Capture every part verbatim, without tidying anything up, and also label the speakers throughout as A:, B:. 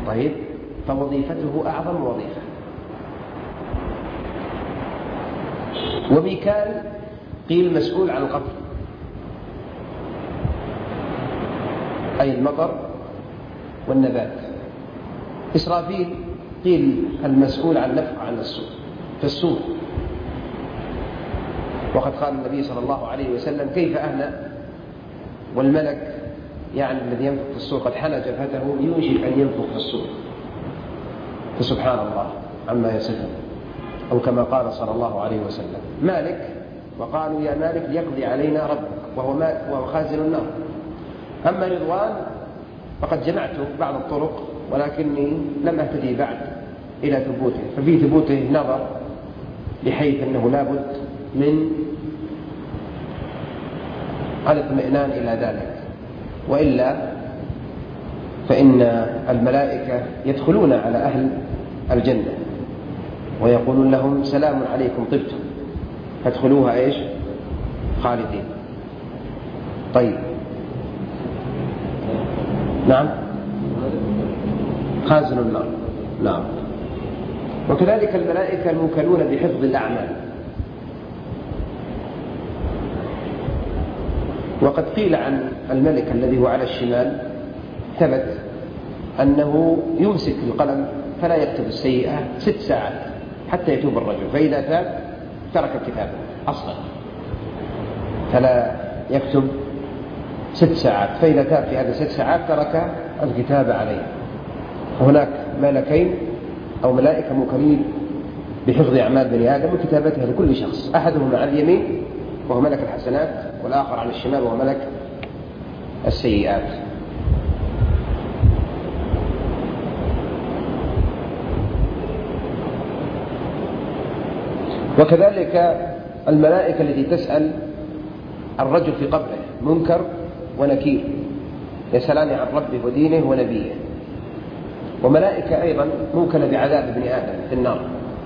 A: طيب، فوظيفته أعظم وظيفة. وميكال قيل مسؤول عن القطر أي المطر والنبات. إسرافيل قيل المسؤول عن النفخ عن السور في السور. وقد قال النبي صلى الله عليه وسلم: كيف أهنأ والملك يعني الذي ينفخ في السور قد حنى جبهته يوشك أن ينفخ في السور. فسبحان الله عما يصفون. أو كما قال صلى الله عليه وسلم: مالك، وقالوا يا مالك ليقضي علينا ربك، وهو, وهو خازن النار. أما رضوان فقد جمعت بعض الطرق ولكني لم أهتدي بعد إلى ثبوته، ففي ثبوته نظر بحيث أنه لابد من الاطمئنان إلى ذلك، وإلا فإن الملائكة يدخلون على أهل الجنة ويقولون لهم: سلام عليكم طبتم فادخلوها إيش؟ خالدين. طيب، نعم، خازن النار. نعم. وكذلك الملائكة الموكلون بحفظ الأعمال. وقد قيل عن الملك الذي هو على الشمال ثبت أنه يمسك القلم فلا يكتب السيئة ست ساعات حتى يتوب الرجل، فإذا تاب ترك الكتابة أصلا، فلا يكتب ست ساعات، فإذا تاب في هذه الست ساعات ترك الكتابة عليه. وهناك ملكين أو ملائكة موكلين بحفظ أعمال بني آدم وكتابتها لكل شخص، أحدهم على اليمين وهو ملك الحسنات، والآخر على الشمال وهو ملك السيئات. وكذلك الملائكة التي تسأل الرجل في قبره منكر ونكير، يسألان عن ربه ودينه ونبيه. وملائكة أيضا موكلة بعذاب ابن آدم في النار،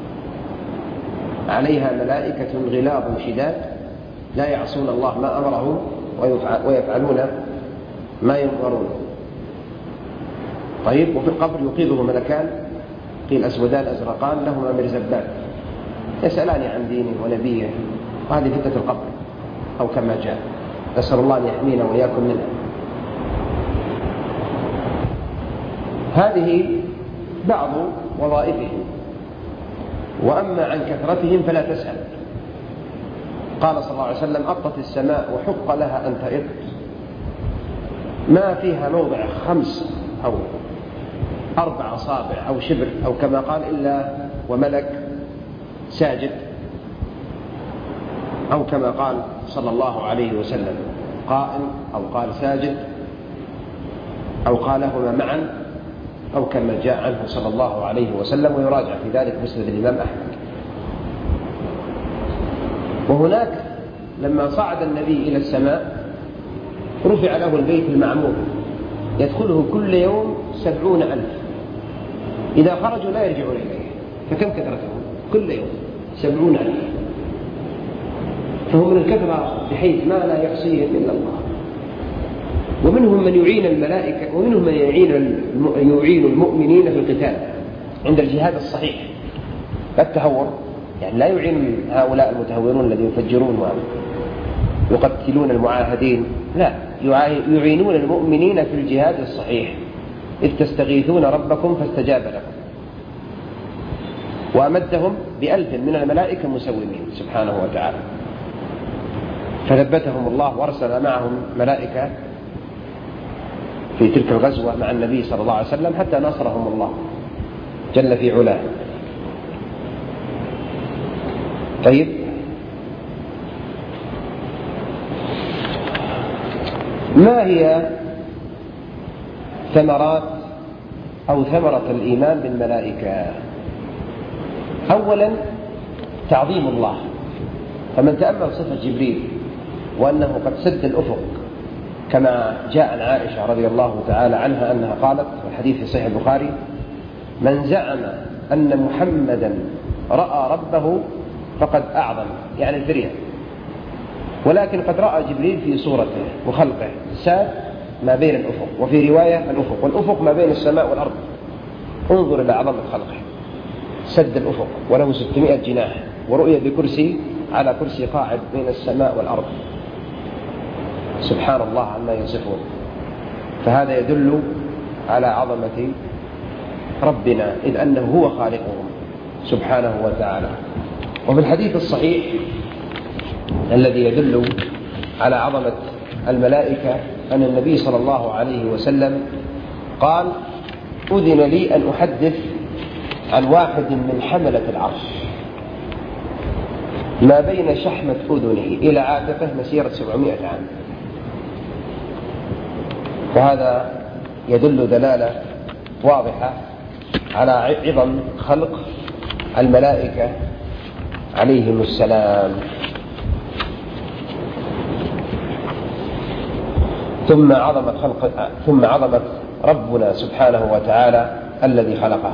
A: عليها ملائكة غلاظ شداد لا يعصون الله ما أمرهم ويفعلون ما يؤمرون. طيب، وفي القبر يقيضه ملكان قيل أسودان أزرقان لهما مرزبان يسألان عن دينه ونبيه، وهذه فتنة القبر أو كما جاء، نسأل الله أن يحمينا وإياكم منها. هذه بعض وظائفهم. وأما عن كثرتهم فلا تسأل. قال صلى الله عليه وسلم: أطت السماء وحق لها أن تئط، ما فيها موضع خمس أو أربع أصابع أو شبر أو كما قال إلا وملك ساجد، أو كما قال صلى الله عليه وسلم قائم، أو قال ساجد، أو قالهما معا، أو كما جاء عنه صلى الله عليه وسلم، ويراجع في ذلك مسند الإمام أحمد. وهناك لما صعد النبي إلى السماء رفع له البيت المعمور يدخله كل يوم سبعون ألف، إذا خرجوا لا يرجعون إليه، فكم كثرتهم؟ كل يوم سبعون ألف، فهم من الكثرة بحيث ما لا يحصيهم إلا الله. ومنهم من يعين الملائكة، ومنهم من يعين يعين المؤمنين في القتال عند الجهاد الصحيح، لا التهور، يعني لا يعين هؤلاء المتهورون الذين يفجرون ويقتلون المعاهدين، لا، يعينون المؤمنين في الجهاد الصحيح، إذ تستغيثون ربكم فاستجاب لكم. وأمدهم بألف من الملائكة مسومين سبحانه وتعالى، فثبتهم الله وأرسل معهم ملائكة في تلك الغزوة مع النبي صلى الله عليه وسلم حتى نصرهم الله جل في علاه. طيب، ما هي ثمرات أو ثمرة الإيمان بالملائكة؟ أولا تعظيم الله، فمن تأمل صفة جبريل وأنه قد سد الأفق كما جاء عن عائشة رضي الله تعالى عنها أنها قالت والحديث في صحيح البخاري: من زعم أن محمدا رأى ربه فقد أعظم، يعني الفرية، ولكن قد رأى جبريل في صورته وخلقه ساد ما بين الأفق، وفي رواية الأفق، والأفق ما بين السماء والأرض، انظر إلى عظمة خلقه، سد الأفق وله ستمائة جناح، ورؤية بكرسي على كرسي قاعد بين السماء والأرض، سبحان الله عما يصفون. فهذا يدل على عظمة ربنا، إذ أنه هو خالقهم سبحانه وتعالى. وفي الحديث الصحيح الذي يدل على عظمة الملائكة أن النبي صلى الله عليه وسلم قال: أذن لي أن أحدث عن واحد من حملة العرش ما بين شحمة أذنه إلى عاتقه مسيرة سبعمائة عام. وهذا يدل دلالة واضحة على عظم خلق الملائكة عليهم السلام. ثم عظمة خلق ثم عظمة ربنا سبحانه وتعالى الذي خلقها.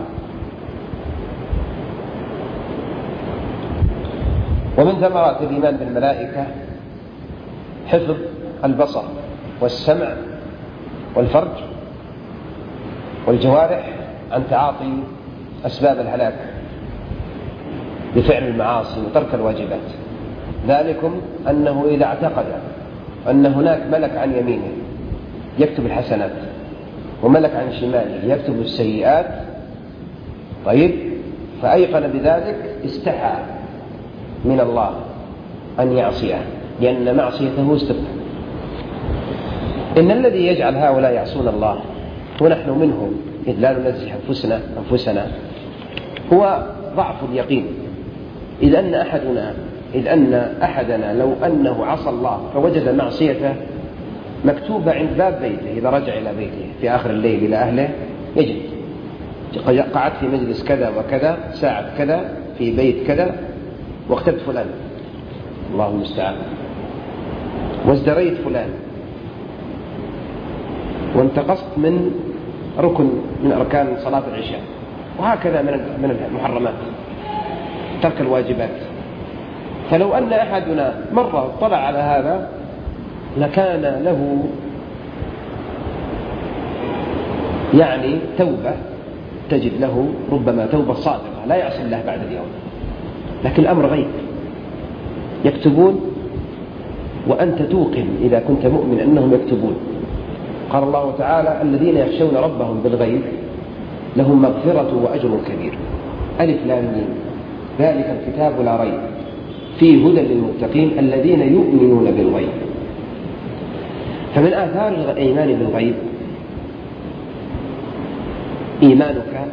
A: ومن ثمرات الإيمان بالملائكة حفظ البصر والسمع والفرج والجوارح عن تعاطي أسباب الهلاك بفعل المعاصي وترك الواجبات. ذلكم أنه إذا اعتقد أن هناك ملك عن يمينه يكتب الحسنات وملك عن شماله يكتب السيئات، طيب، فأيقن بذلك استحى من الله أن يعصيه، لأن معصيته استبقى. إن الذي يجعل هؤلاء يعصون الله ونحن منهم إذ لا ننزه أنفسنا أنفسنا هو ضعف اليقين. إذ أن أحدنا إذ أن أحدنا لو أنه عصى الله فوجد معصيته مكتوبة عند باب بيته، إذا رجع إلى بيته في آخر الليل إلى أهله يجد قعدت في مجلس كذا وكذا ساعة كذا في بيت كذا واغتبت فلان، الله المستعان، وازدريت فلان، وانتقصت من ركن من أركان صلاة العشاء، وهكذا من المحرمات، ترك الواجبات. فلو أن أحدنا مرة اطلع على هذا لكان له يعني توبة، تجد له ربما توبة صادقة لا يعصي الله بعد اليوم. لكن الأمر غيب، يكتبون وأنت توقن إذا كنت مؤمن أنهم يكتبون. قال الله تعالى: الذين يخشون ربهم بالغيب لهم مغفرة وأجر كبير. ألف لام ميم، ذلك الكتاب لا ريب فيه هدى للمتقين الذين يؤمنون بالغيب. فمن آثار الإيمان بالغيب إيمانك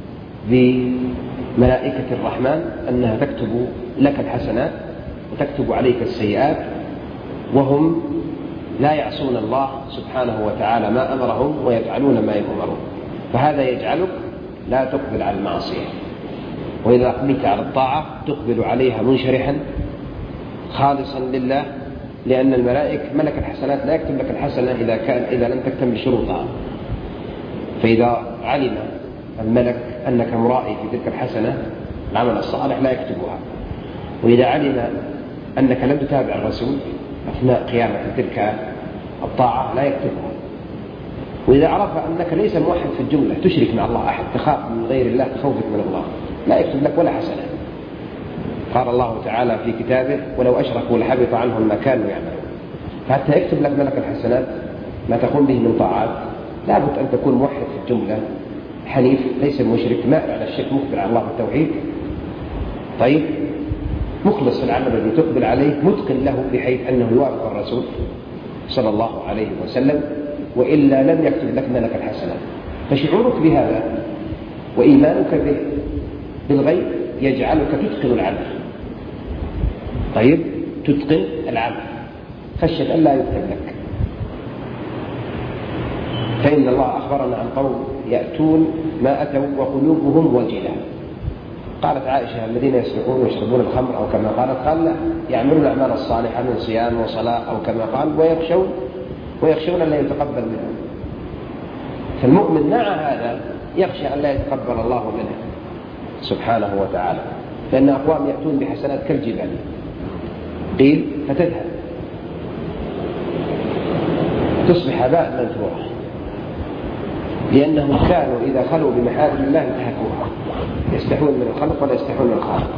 A: بملائكة الرحمن أنها تكتب لك الحسنات وتكتب عليك السيئات، وهم لا يعصون الله سبحانه وتعالى ما أمرهم ويفعلون ما يؤمرون. فهذا يجعلك لا تقبل على المعصية، وإذا أقبلت على الطاعة تقبل عليها منشرحا خالصا لله، لأن الملائكة ملك الحسنات لا يكتب لك الحسنة إذا كان إذا لم تكتمل شروطها. فإذا علم الملك أنك مرائي في تلك الحسنة العمل الصالح لا يكتبها، وإذا علم أنك لم تتابع الرسول أثناء قيامك تلك الطاعة لا يكتبها، وإذا عرف أنك ليس موحد في الجملة تشرك مع الله أحد تخاف من غير الله تخوفك من الله لا يكتب لك ولا حسنة. قال الله تعالى في كتابه: ولو أشركوا لحبط عنهم ما كانوا يعملون. فحتى يكتب لك ملك الحسنات ما تقوم به من طاعات لابد أن تكون موحد في الجملة، حنيف ليس مشرك، مائل على الشرك، مقبل على الله بالتوحيد، طيب، مخلص في العمل الذي تقبل عليه، متقن له بحيث أنه يوافق الرسول صلى الله عليه وسلم، وإلا لم يكتب لك ملك الحسنات. فشعورك بهذا وإيمانك به بالغيب يجعلك تتقن العمل، طيب، تتقن العمل خشية أن لا يكتب لك. فإن الله أخبرنا عن قوم يأتون ما أتوا وقلوبهم وجلة. قالت عائشة: الذين يسرقون ويشربون الخمر، أو كما قالت قال لا يعملون الأعمال الصالحة من صيام وصلاة، أو كما قال ويخشون ويخشون أن لا يتقبل منهم. فالمؤمن مع هذا يخشى أن لا يتقبل الله منه سبحانه وتعالى، لأن أقوام يأتون بحسنات كالجبال قيل فتذهب تصبح هباء منثورا. لأنهم كانوا إذا خلوا بمحارم الله انتهكوها، يستحون من الخلق ولا يستحون من الخالق.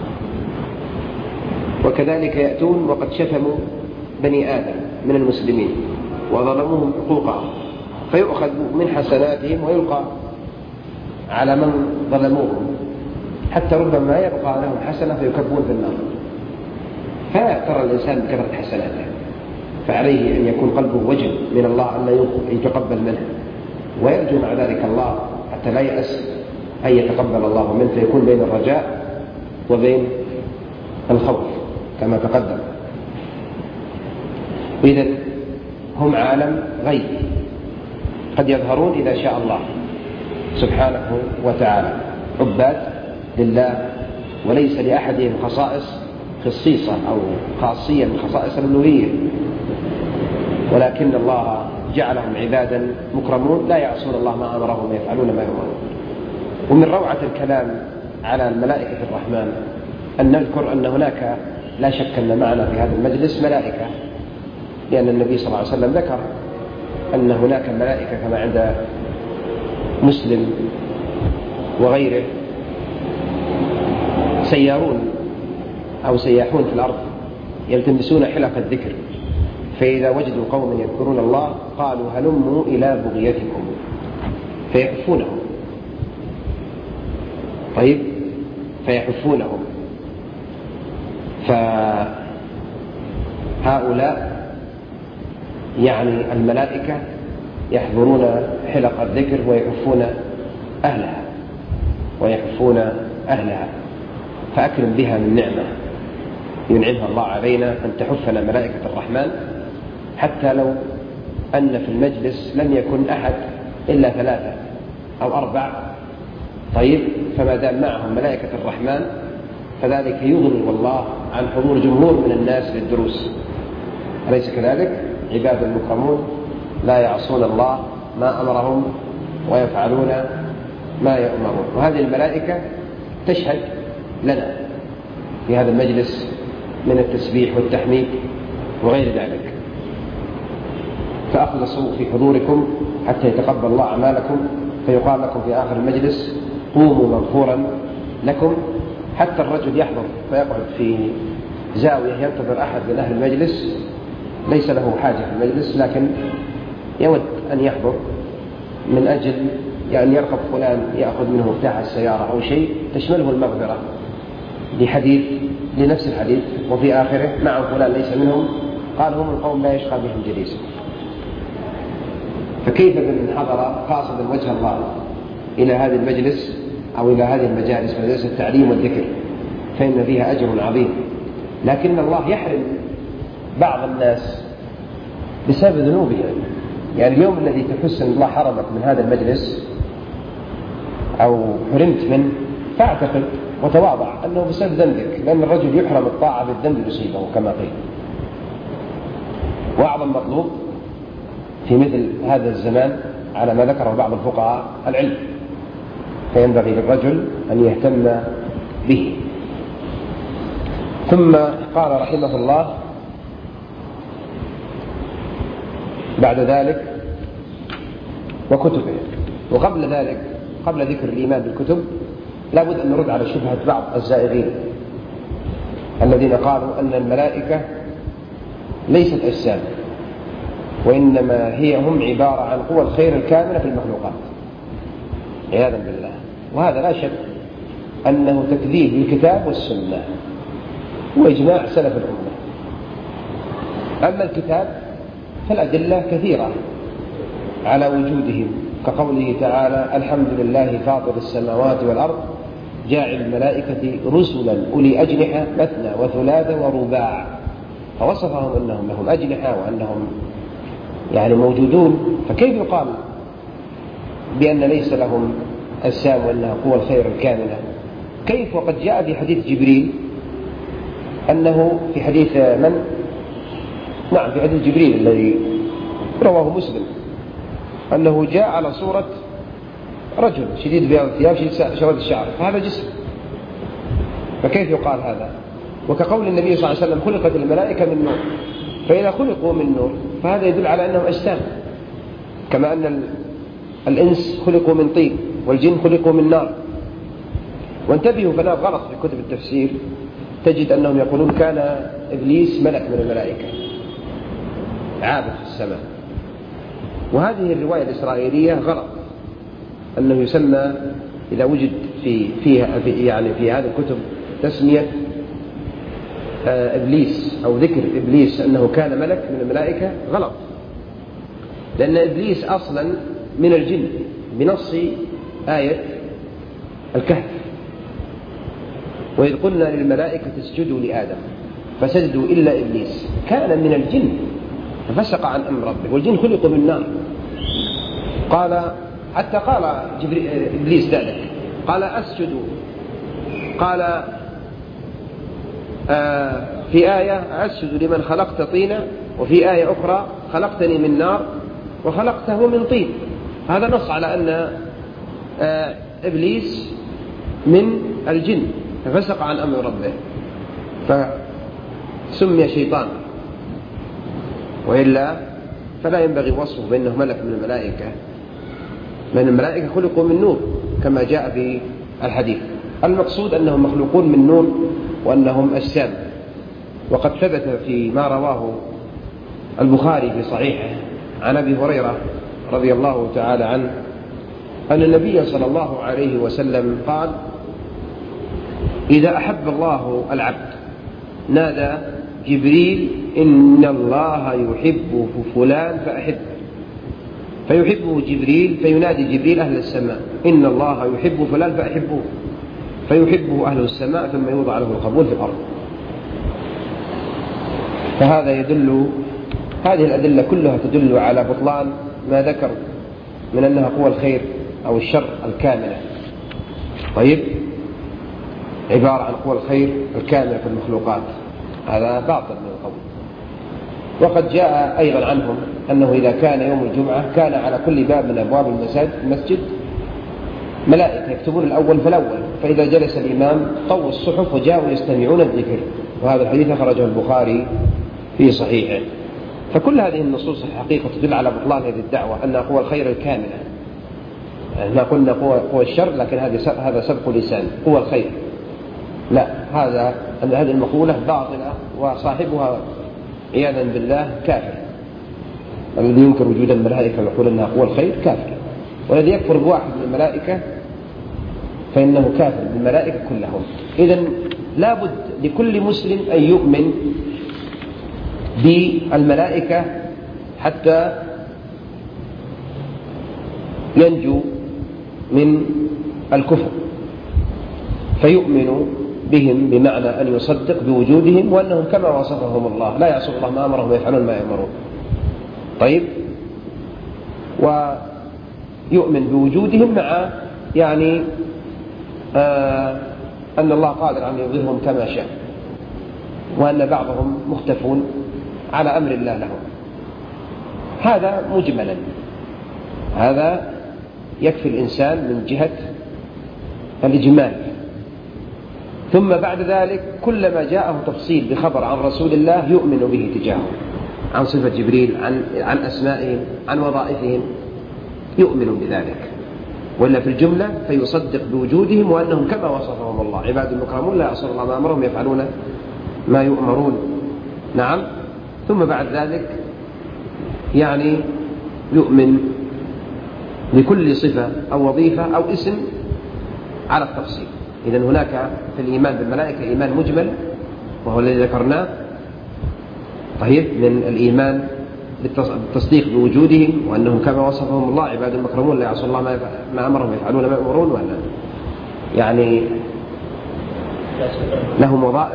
A: وكذلك يأتون وقد شتموا بني آدم من المسلمين وظلموهم حقوقهم، فيؤخذ من حسناتهم ويلقى على من ظلموهم، حتى ربما يبقى لهم حسنة فيكبون في النار. فلا يغتر الإنسان بكثرة حسناته، فعليه أن يكون قلبه وجل من الله أن لا يتقبل منه، ويرجو مع ذلك الله حتى لا يأس أن يتقبل الله منه، فيكون بين الرجاء وبين الخوف كما تقدم. إذن هم عالم غيب قد يظهرون إذا شاء الله سبحانه وتعالى، عباد لله، وليس لأحدهم خصائص خصيصة أو خاصية من خصائص الألوهية، ولكن الله جعلهم عبادا مكرمون لا يعصون الله ما أمرهم ويفعلون ما يؤمرون. ومن روعة الكلام على الملائكة الرحمن أن نذكر أن هناك لا شك أن معنا في هذا المجلس ملائكة، لأن النبي صلى الله عليه وسلم ذكر أن هناك ملائكة كما عند مسلم وغيره سيارون أو سياحون في الأرض يلتمسون حلق الذكر، فإذا وجدوا قوما يذكرون الله قالوا هلموا إلى بغيتكم فيحفونهم. طيب فيحفونهم، فهؤلاء يعني الملائكة يحضرون حلق الذكر ويحفون أهلها ويحفون أهلها، فأكرم بها من نعمة ينعمها الله علينا أن تحفنا ملائكة الرحمن، حتى لو أن في المجلس لم يكن أحد إلا ثلاثة أو أربع، طيب فما دام معهم ملائكة الرحمن فذلك يغني والله عن حضور جمهور من الناس للدروس، أليس كذلك؟ عباد مكرمون لا يعصون الله ما أمرهم ويفعلون ما يؤمرون. وهذه الملائكة تشهد لنا في هذا المجلس من التسبيح والتحميد وغير ذلك، فأخلصوا في حضوركم حتى يتقبل الله أعمالكم، فيقال لكم في آخر المجلس قوموا مغفورا لكم. حتى الرجل يحضر فيقعد في زاوية ينتظر أحد من أهل المجلس ليس له حاجة في المجلس، لكن يود أن يحضر من أجل يعني يرغب فلان يأخذ منه مفتاح السيارة أو شيء تشمله المغفرة لحديث لنفس الحديث وفي آخره مع فلان ليس منهم قال هم القوم لا يشقى بهم جليس. فكيف بمن حضر قاصدا وجه الله إلى هذا المجلس أو إلى هذه المجالس، مجالس التعليم والذكر، فإن فيها أجر عظيم. لكن الله يحرم بعض الناس بسبب ذنوبهم، يعني اليوم الذي تحس أن الله حرمك من هذا المجلس أو حرمت منه فاعتقد وتواضع أنه بسبب ذنبك، لأن الرجل يحرم الطاعة بالذنب يصيبه كما قيل. وأعظم مطلوب في مثل هذا الزمان على ما ذكره بعض الفقهاء العلم، فينبغي للرجل أن يهتم به. ثم قال رحمه الله بعد ذلك وكتبه. وقبل ذلك قبل ذكر الإيمان بالكتب لا بد أن نرد على شبهة بعض الزائغين الذين قالوا أن الملائكة ليست أجسام، وإنما هي هم عبارة عن قوى الخير الكاملة في المخلوقات عياذا بالله. وهذا لا شك أنه تكذيب للكتاب والسنة وإجماع سلف الأمة. أما الكتاب فالأدلة كثيرة على وجودهم، كقوله تعالى الحمد لله فاطر السماوات والأرض جاعل الملائكة رسلا أولي أجنحة مثنى وثلاث ورباع، فوصفهم أنهم لهم أجنحة وأنهم يعني موجودون. فكيف يقال بأن ليس لهم أجسام وأنها قوى الخير الكاملة؟ كيف وقد جاء في حديث جبريل أنه في حديث من؟ نعم في حديث جبريل الذي رواه مسلم أنه جاء على صورة رجل شديد بياض الثياب شديد شرد الشعر، فهذا جسم، فكيف يقال هذا؟ وكقول النبي صلى الله عليه وسلم خلقت الملائكة من نور، فإذا خلقوا من نور فهذا يدل على أنهم أجسام، كما أن الإنس خلقوا من طين والجن خلقوا من نار. وانتبهوا فلا غلط في كتب التفسير، تجد أنهم يقولون كان إبليس ملك من الملائكة عابد في السماء، وهذه الرواية الإسرائيلية غلط، أنه يسمى إذا وجد في فيها في يعني في هذه الكتب تسمية إبليس أو ذكر إبليس أنه كان ملك من الملائكة غلط، لأن إبليس أصلا من الجن بنص آية الكهف: وإذ قلنا للملائكة اسجدوا لآدم فسجدوا إلا إبليس كان من الجن ففسق عن أمر ربه، والجن خلقوا من نار. قال حتى قال إبليس ذلك، قال أسجد، قال آه في آية أسجد لمن خلقت طينا، وفي آية أخرى خلقتني من نار وخلقته من طين. هذا نص على أن آه إبليس من الجن ففسق عن أمر ربه فسمي شيطان، وإلا فلا ينبغي وصفه بأنه ملك من الملائكة، من الملائكة خلقوا من نور كما جاء في الحديث. المقصود أنهم مخلوقون من نور وأنهم أجسام. وقد ثبت فيما رواه البخاري في صحيحه عن أبي هريرة رضي الله تعالى عنه أن النبي صلى الله عليه وسلم قال: إذا أحب الله العبد نادى جبريل إن الله يحب فلان فأحبه، فيحبه جبريل فينادي جبريل أهل السماء إن الله يحب فلان فأحبه، فيحبه أهل السماء ثم يوضع له القبول في الأرض. فهذا يدل، هذه الأدلة كلها تدل على بطلان ما ذكر من أنها قوى الخير أو الشر الكاملة. طيب، عبارة عن قوى الخير الكاملة في المخلوقات، هذا باطل من القول. وقد جاء أيضا عنهم أنه إذا كان يوم الجمعة كان على كل باب من أبواب المسجد ملائكة يكتبون الأول فالأول، فإذا جلس الإمام طووا الصحف وجاءوا يستمعون الذكر. وهذا الحديث أخرجه البخاري في صحيحه. فكل هذه النصوص الحقيقة تدل على بطلان هذه الدعوة أنها قوى الخير الكاملة. احنا قلنا قوى قوى الشر، لكن هذا سبق لسان قوى الخير. لا، هذا هذه المقولة باطلة وصاحبها عياذا بالله كافر. الذي ينكر وجود الملائكة ويقول أنها قوى الخير كافر، والذي يكفر بواحد من الملائكة فإنه كافر بالملائكة كلهم. إذن لا بد لكل مسلم أن يؤمن بالملائكة حتى ينجو من الكفر، فيؤمن بهم بمعنى أن يصدق بوجودهم وأنهم كما وصفهم الله لا يعصون الله ما أمرهم ويفعلون ما يأمرون. طيب، ويؤمن بوجودهم مع يعني آه أن الله قادر أن يظهرهم كما شاء، وأن بعضهم مختفون على أمر الله لهم. هذا مجملا، هذا يكفي الإنسان من جهة الإجمال. ثم بعد ذلك كلما جاءه تفصيل بخبر عن رسول الله يؤمن به تجاهه، عن صفة جبريل، عن عن أسمائهم، عن وظائفهم، يؤمن بذلك. ولا في الجملة فيصدق بوجودهم وأنهم كما وصفهم الله عباد مكرمون لا يعصون الله ما أمرهم يفعلون ما يؤمرون. نعم. ثم بعد ذلك يعني يؤمن بكل صفة أو وظيفة أو اسم على التفصيل. إذن هناك في الإيمان بالملائكة إيمان مجمل وهو الذي ذكرناه، طيب، من الإيمان بالتصديق بوجودهم وأنهم كما وصفهم الله عباد مكرمون لا يعصون الله ما أمرهم يفعلون ما يؤمرون، وأن يعني لهم وظائف.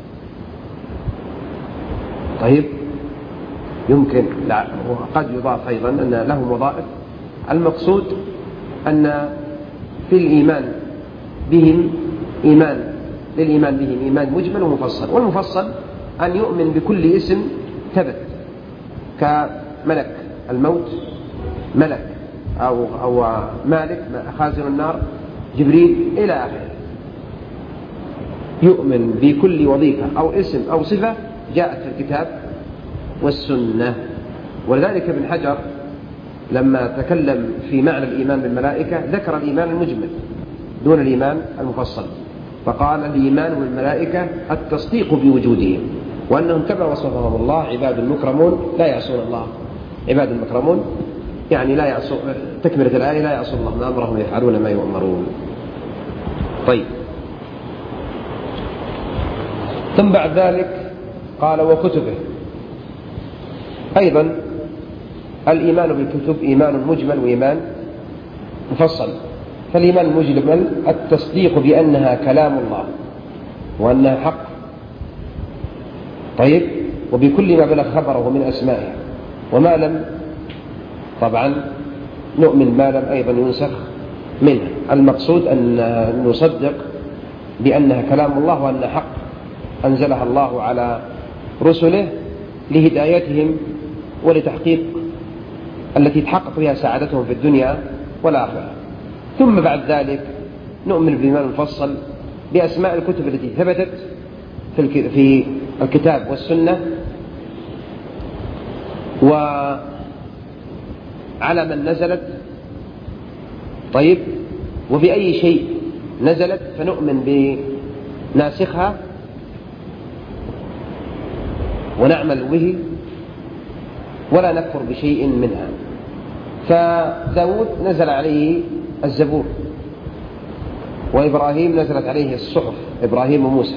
A: طيب، يمكن لا وقد يضاف أيضا أن لهم وظائف. المقصود أن في الإيمان بهم إيمان للإيمان بهم إيمان مجمل ومفصل. والمفصل أن يؤمن بكل اسم ثبت كملك الموت، ملك أو أو مالك خازن النار، جبريل إلى آخره. يؤمن بكل وظيفة أو اسم أو صفة جاءت في الكتاب والسنة. ولذلك ابن حجر لما تكلم في معنى الإيمان بالملائكة ذكر الإيمان المجمل دون الإيمان المفصل، فقال الإيمان بالملائكة التصديق بوجودهم، وأنهم كما وصفهم الله عباد مكرمون لا يعصون الله، عباد مكرمون يعني لا يعصون، تكملة الآية لا يعصون الله ما أمرهم يفعلون ما يؤمرون. طيب، ثم بعد ذلك قال وكتبه. أيضا الإيمان بالكتب إيمان مجمل وإيمان مفصل. فالإيمان المجمل التصديق بأنها كلام الله وأنها حق، طيب، وبكل ما بلغ خبره من أسمائه، وما لم طبعا نؤمن ما لم أيضا ينسخ منه. المقصود أن نصدق بأنها كلام الله وأنها حق أنزلها الله على رسله لهدايتهم ولتحقيق التي تحقق بها سعادتهم في الدنيا والآخرة. ثم بعد ذلك نؤمن بالإيمان المفصل بأسماء الكتب التي ثبتت في الكتاب والسنة وعلى من نزلت، طيب، وبأي شيء نزلت فنؤمن بناسخها ونعمل به ولا نكفر بشيء منها. فداود نزل عليه الزبور، وإبراهيم نزلت عليه الصحف، إبراهيم وموسى،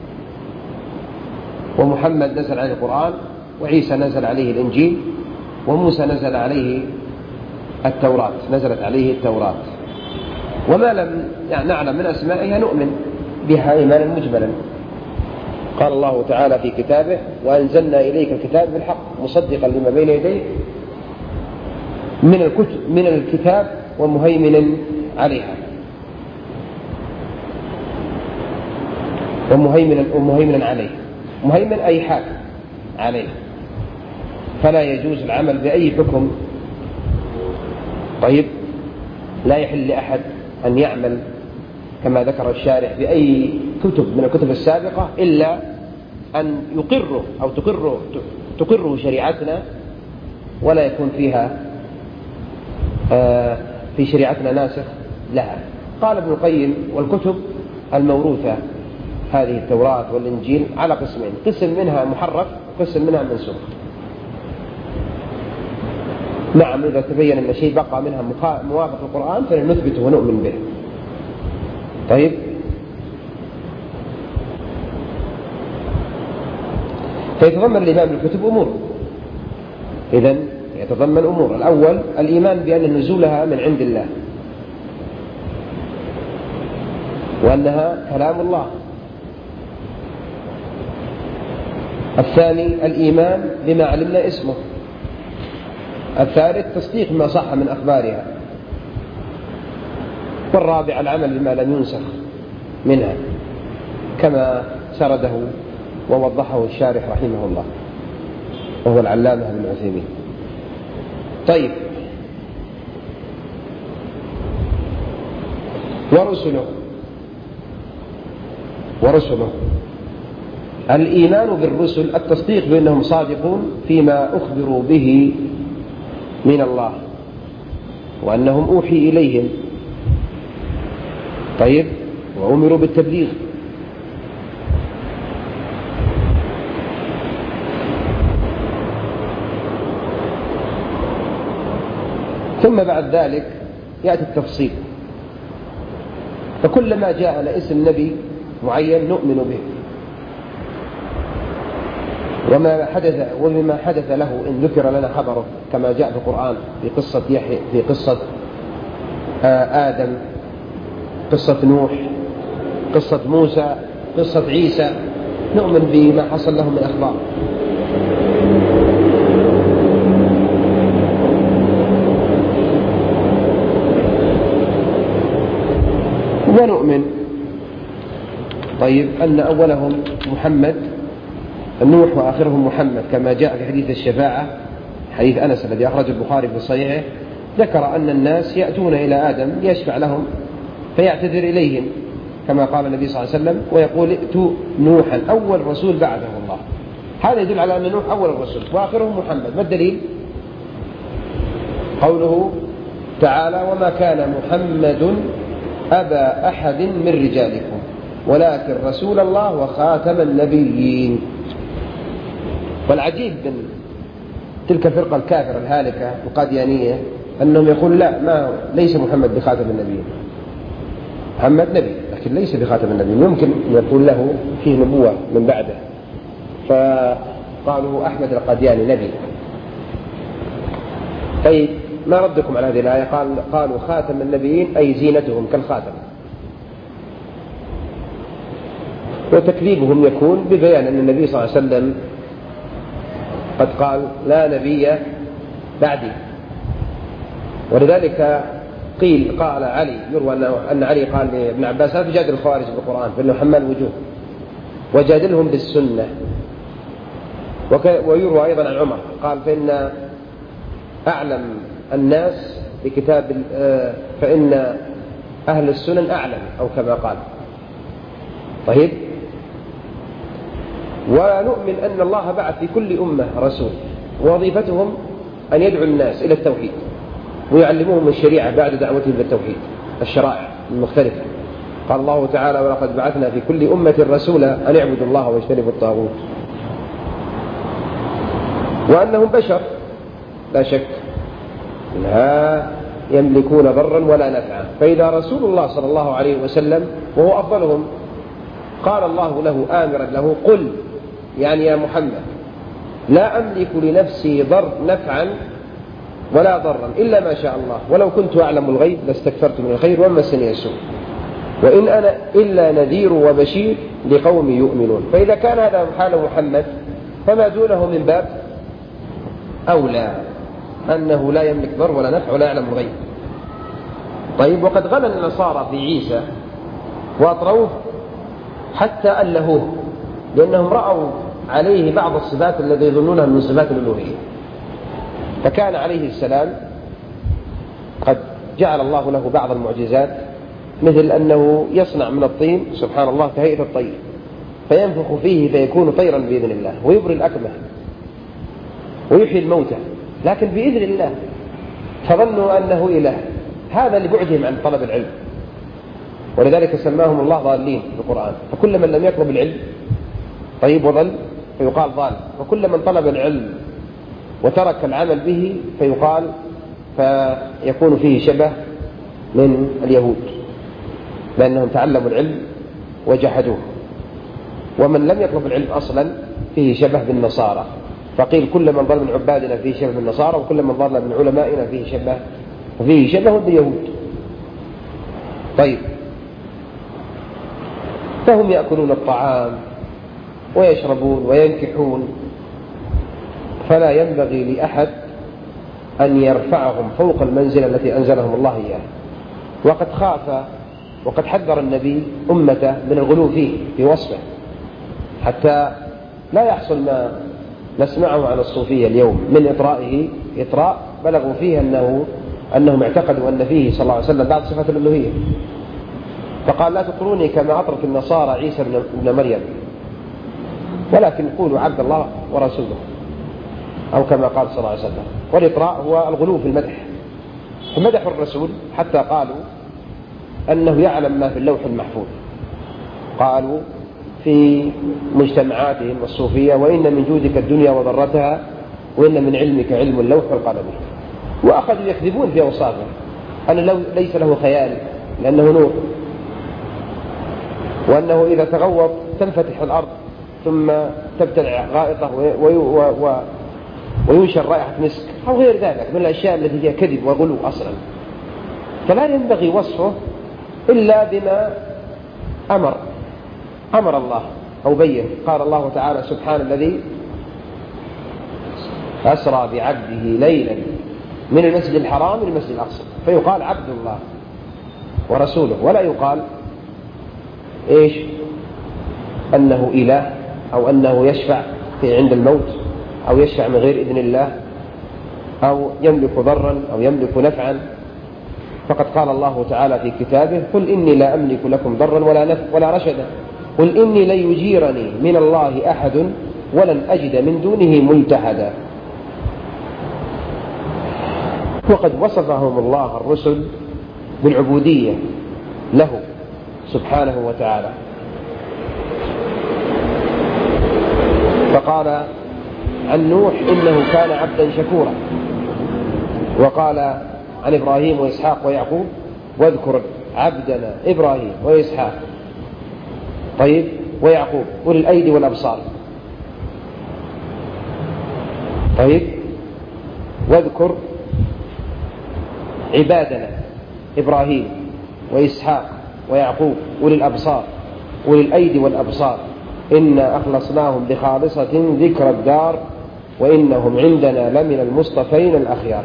A: ومحمد نزل عليه القرآن، وعيسى نزل عليه الإنجيل، وموسى نزل عليه التوراة، نزلت عليه التوراة. وما لم يعني نعلم من أسمائها نؤمن بها إيمانا مجملا. قال الله تعالى في كتابه وأنزلنا إليك الكتاب بالحق مصدقا لما بين يديه من الكتب من الكتاب ومهيمنا عليها، ومهيمنا ومهيمنا عليه، مهيمن أي حاكم عليه، فلا يجوز العمل بأي حكم، طيب، لا يحل لأحد أن يعمل كما ذكر الشارح بأي كتب من الكتب السابقة إلا أن يقره أو تقره تقره شريعتنا ولا يكون فيها في شريعتنا ناسخ لها. قال ابن القيم والكتب الموروثة هذه التوراة والإنجيل على قسمين، قسم منها محرف وقسم منها منسوخ. نعم، إذا تبين أن شيء بقى منها موافق القرآن فلنثبته ونؤمن به. طيب، فيتضمن الإيمان بالكتب أمور، إذن يتضمن أمور. الأول الإيمان بأن نزولها من عند الله وأنها كلام الله. الثاني الإيمان بما علمنا اسمه. الثالث تصديق ما صح من أخبارها. والرابع العمل بما لم ينسخ منها كما سرده ووضحه الشارح رحمه الله وهو العلامة ابن عثيمين. طيب، ورسله ورسله الإيمان بالرسل التصديق بأنهم صادقون فيما أخبروا به من الله وأنهم أوحي إليهم، طيب، وأمروا بالتبليغ. ثم بعد ذلك يأتي التفصيل، فكلما جاءنا اسم نبي معين نؤمن به، وما حدث وبما حدث له إن ذكر لنا خبره كما جاء في القرآن في قصة يحيى، في قصة آدم، قصة نوح، قصة موسى، قصة عيسى، نؤمن بما حصل لهم من أخبار. ونؤمن طيب أن أولهم محمد نوح وآخرهم محمد كما جاء في حديث الشفاعة، حديث أنس الذي أخرج البخاري في صحيحه، ذكر أن الناس يأتون إلى آدم ليشفع لهم فيعتذر إليهم كما قال النبي صلى الله عليه وسلم ويقول ائتوا نوحا أول رسول بعثه الله. هذا يدل على أن نوح أول الرسل وآخرهم محمد. ما الدليل؟ قوله تعالى: وما كان محمد أبا أحد من رجالكم ولكن رسول الله وخاتم النبيين. والعجيب من تلك الفرقة الكافرة الهالكة القاديانية أنهم يقولون لا، ما ليس محمد بخاتم النبيين. محمد نبي لكن ليس بخاتم النبيين، يمكن أن يقول له فيه نبوة من بعده، فقالوا أحمد القادياني نبي. طيب ما ردكم على هذه الآية؟ قال قالوا خاتم النبيين أي زينتهم كالخاتم. وتكذيبهم يكون ببيان أن النبي صلى الله عليه وسلم قد قال: لا نبي بعدي. ولذلك قيل قال علي، يروى أن علي قال لابن عباس: لا تجادل الخوارج بالقرآن فإنه حمال وجوه، وجادلهم بالسنة. ويروى أيضا عن عمر قال: فإن أعلم الناس بكتاب فإن أهل السنن أعلم، أو كما قال. طيب، ونؤمن أن الله بعث في كل أمة رسول، ووظيفتهم أن يدعو الناس إلى التوحيد ويعلموهم الشريعة بعد دعوتهم بالتوحيد، الشرائع المختلفة. قال الله تعالى: ولقد بعثنا في كل أمة رسولا أن اعبدوا الله واجتنبوا الطاغوت. وأنهم بشر لا شك، لا يملكون ضرا ولا نفعا. فإذا رسول الله صلى الله عليه وسلم وهو أفضلهم قال الله له آمرا له: قل، يعني يا محمد، لا أملك لنفسي ضر نفعا ولا ضرا إلا ما شاء الله، ولو كنت أعلم الغيب لاستكثرت من الخير وما مسني السوء، وإن أنا إلا نذير وبشير لقوم يؤمنون. فإذا كان هذا حال محمد فما دونه من باب أولى، أنه لا يملك ضر ولا نفع ولا يعلم الغيب. طيب، وقد غلى النصارى في عيسى وأطروه حتى ألهوه، لأنهم رأوا عليه بعض الصفات التي يظنونها من صفات الألوهية. فكان عليه السلام قد جعل الله له بعض المعجزات، مثل أنه يصنع من الطين سبحان الله كهيئة الطير، فينفخ فيه فيكون طيرا بإذن الله، ويبري الأكمه ويحيي الموتى، لكن بإذن الله. فظنوا أنه إله، هذا لبعدهم عن طلب العلم، ولذلك سماهم الله ضالين في القرآن. فكل من لم يطلب العلم طيب وضل فيقال ضال، وكل من طلب العلم وترك العمل به فيقال فيكون فيه شبه من اليهود، لأنهم تعلموا العلم وجحدوه. ومن لم يطلب العلم أصلا فيه شبه بالنصارى، فقيل كل من ضل من عبادنا فيه شبه بالنصارى، وكل من ضل من علمائنا فيه شبه فيه شبه باليهود. طيب، فهم يأكلون الطعام ويشربون وينكحون، فلا ينبغي لأحد أن يرفعهم فوق المنزلة التي أنزلهم الله إياها. وقد خاف وقد حذر النبي أمته من الغلو فيه في وصفه، حتى لا يحصل ما نسمعه عن الصوفية اليوم من إطرائه إطراء بلغوا فيه أنه أنهم اعتقدوا أن فيه صلى الله عليه وسلم بعض صفات الألوهية، فقال: لا تطروني كما أطرت النصارى عيسى بن مريم، ولكن قولوا عبد الله ورسوله، أو كما قال صلى الله عليه وسلم. والإطراء هو الغلو في المدح، فمدحوا الرسول حتى قالوا أنه يعلم ما في اللوح المحفوظ. قالوا في مجتمعاتهم الصوفية: وإن من جودك الدنيا وضرتها، وإن من علمك علم اللوح والقلم. وأخذوا يكذبون في أوصافه، أن لو ليس له خيال لأنه نور، وأنه إذا تغوط تنفتح الأرض ثم تبتلع غائطه وينشر رائحة مسك أو غير ذلك من الأشياء التي هي كذب وغلو أصلا. فلا ينبغي وصفه إلا بما أمر أمر الله أو بين. قال الله تعالى: سبحان الذي أسرى بعبده ليلا من المسجد الحرام إلى المسجد الأقصى، فيقال عبد الله ورسوله، ولا يقال إيش أنه إله، أو أنه يشفع في عند الموت، أو يشفع من غير إذن الله، أو يملك ضرا أو يملك نفعا. فقد قال الله تعالى في كتابه: قل إني لا أملك لكم ضرا ولا نفع ولا رشدا، قل إني لن يجيرني من الله أحد ولن أجد من دونه ملتحدا. وقد وصفهم الله الرسل بالعبودية له سبحانه وتعالى، فقال عن نوح إنه كان عبدا شكورا، وقال عن إبراهيم وإسحاق ويعقوب واذكر عبدنا إبراهيم وإسحاق طيب ويعقوب أولي الأيدي والأبصار. طيب واذكر عبادنا إبراهيم وإسحاق ويعقوب أولي الأبصار أولي الأيدي والأبصار إنا أخلصناهم بخالصة ذكر الدار وإنهم عندنا لمن المصطفين الأخيار.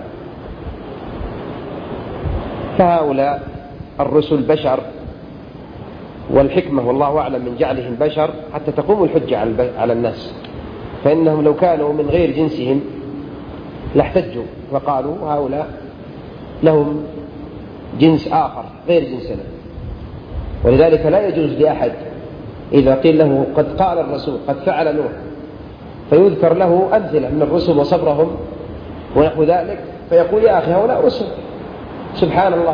A: فهؤلاء الرسل بشر، والحكمة والله أعلم من جعلهم بشر حتى تقوم الحجة على الناس، فإنهم لو كانوا من غير جنسهم لاحتجوا وقالوا هؤلاء لهم جنس آخر غير جنسنا. ولذلك لا يجوز لأحد إذا قيل له قد قال الرسول قد فعل نوح فيذكر له أمثلة من الرسل وصبرهم ونحو ذلك، فيقول يا أخي هؤلاء رسل، سبحان الله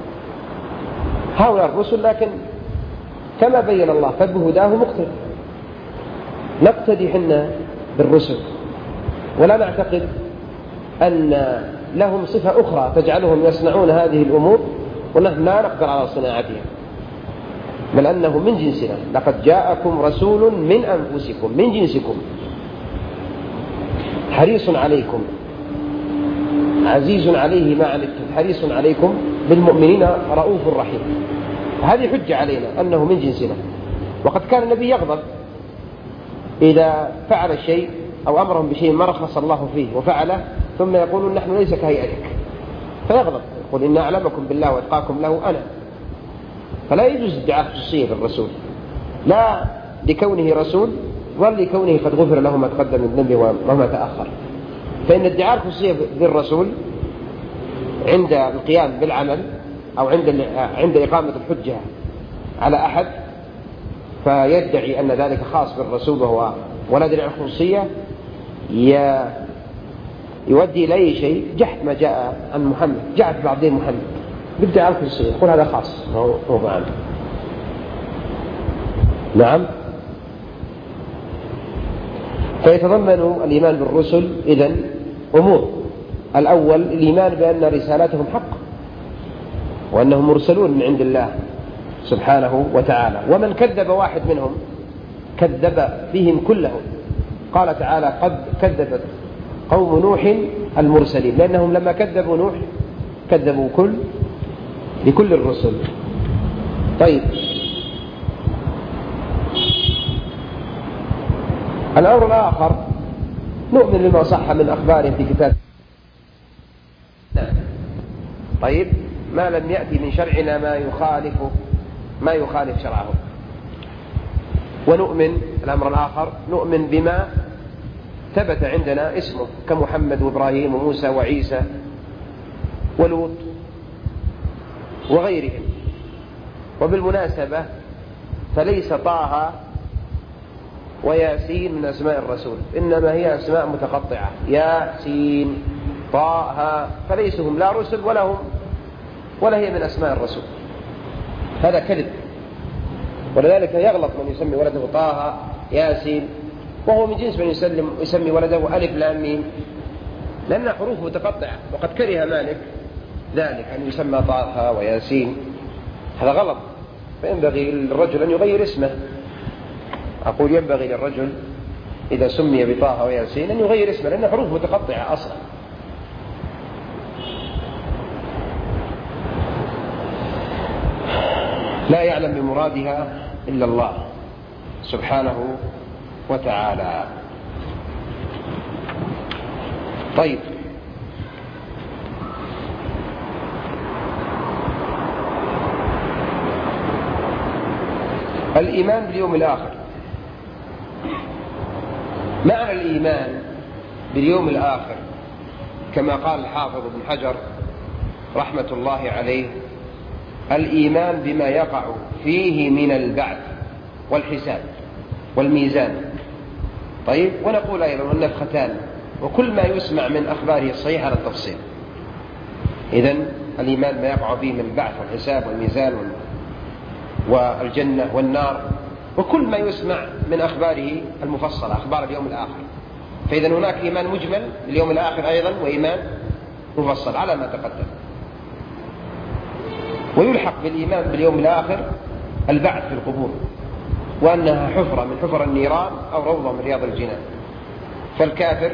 A: هؤلاء الرسل، لكن كما بين الله فبهداه مقتدي، نقتدي حنا بالرسل ولا نعتقد أن لهم صفة أخرى تجعلهم يصنعون هذه الأمور ونحن لا نقدر على صناعتها، بل أنه من جنسنا. لقد جاءكم رسول من أنفسكم من جنسكم حريص عليكم عزيز عليه ما عنتم حريص عليكم بالمؤمنين رؤوف رحيم. هذه حجة علينا أنه من جنسنا. وقد كان النبي يغضب إذا فعل الشيء أو أمرهم بشيء ما رخص الله فيه وفعله ثم يقولون نحن ليس كهيئتك، فيغضب يقول إن أعلمكم بالله وأتقاكم له أنا. فلا يجوز ادعاء خصوصية بالرسول، لا لكونه رسول ولا لكونه قد غفر له ما تقدم من ذنبه وما تأخر. فإن ادعاء الخصوصية بالرسول عند القيام بالعمل أو عند عند إقامة الحجة على أحد فيدعي أن ذلك خاص بالرسول وهو ولا دليل على الخصوصية يودي إلى أي شيء جحد ما جاء عن محمد، جحد بعض دين محمد بدعاء الخصوصية، يقول هذا خاص هو عنه. نعم. فيتضمن الإيمان بالرسل إذن أمور: الأول الإيمان بأن رسالتهم حق وأنهم مرسلون من عند الله سبحانه وتعالى، ومن كذب واحد منهم كذب بهم كلهم. قال تعالى قد كذبت قوم نوح المرسلين، لأنهم لما كذبوا نوح كذبوا كل لكل الرسل. طيب الأمر الآخر نؤمن بما صح من أخبارهم في كتاب. طيب ما لم يأتي من شرعنا ما يخالف ما يخالف شرعه. ونؤمن الأمر الآخر نؤمن بما ثبت عندنا اسمه كمحمد وإبراهيم وموسى وعيسى ولوط وغيرهم. وبالمناسبة فليس طه وياسين من أسماء الرسول، إنما هي أسماء متقطعة، ياسين طه، فليس هم لا رسل ولا هم ولا هي من أسماء الرسول. هذا كذب. ولذلك يغلط من يسمي ولده طه ياسين وهو من جنس من يسلم يسمي ولده ألف لام ميم، لأنها حروف متقطعة. وقد كره مالك ذلك أن يسمى طه وياسين، هذا غلط. فينبغي للرجل أن يغير اسمه. أقول ينبغي للرجل إذا سمي بطه وياسين أن يغير اسمه، لأنها حروف متقطعة أصلا. لا يعلم بمرادها إلا الله سبحانه وتعالى. طيب الإيمان باليوم الآخر. معنى الإيمان باليوم الآخر كما قال الحافظ ابن حجر رحمة الله عليه: الإيمان بما يقع فيه من البعث والحساب والميزان. طيب ونقول أيضا النفختان وكل ما يسمع من أخباره الصحيحة على التفصيل. إذن الإيمان ما يقع فيه من البعث والحساب والميزان والجنة والنار وكل ما يسمع من أخباره المفصلة، أخبار اليوم الآخر. فإذا هناك إيمان مجمل باليوم الآخر أيضا وإيمان مفصل على ما تقدم. ويلحق بالإيمان باليوم الآخر البعث في القبور، وأنها حفرة من حفر النيران أو روضة من رياض الجنان. فالكافر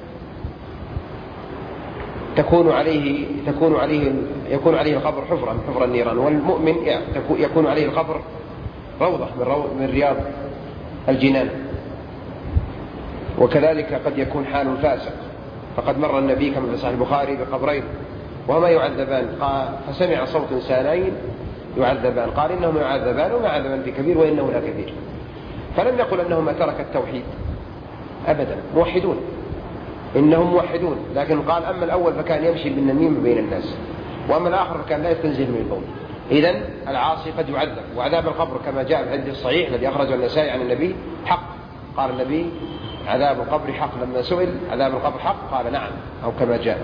A: تكون عليه تكون عليه يكون عليه القبر حفرة من حفر النيران، والمؤمن يكون عليه القبر روضة من, روض من رياض الجنان. وكذلك قد يكون حال الفاسق، فقد مر النبي كما في صحيح البخاري بقبرين وهما يعذبان، قال فسمع صوت إنسانين يعذبان، قال إنهما يعذبان وما عذبان بكبير وإنه لا كبير. فلم يقل أنهما ترك التوحيد أبدا، موحدون، إنهم موحدون، لكن قال أما الأول فكان يمشي بالنميمة بين الناس، وأما الآخر فكان لا يستنزل من البول. إذن العاصي قد يعذب. وعذاب القبر كما جاء في الحديث الصحيح الذي أخرجه النسائي عن النبي حق، قال النبي عذاب القبر حق. لما سئل عذاب القبر حق قال نعم، أو كما جاء.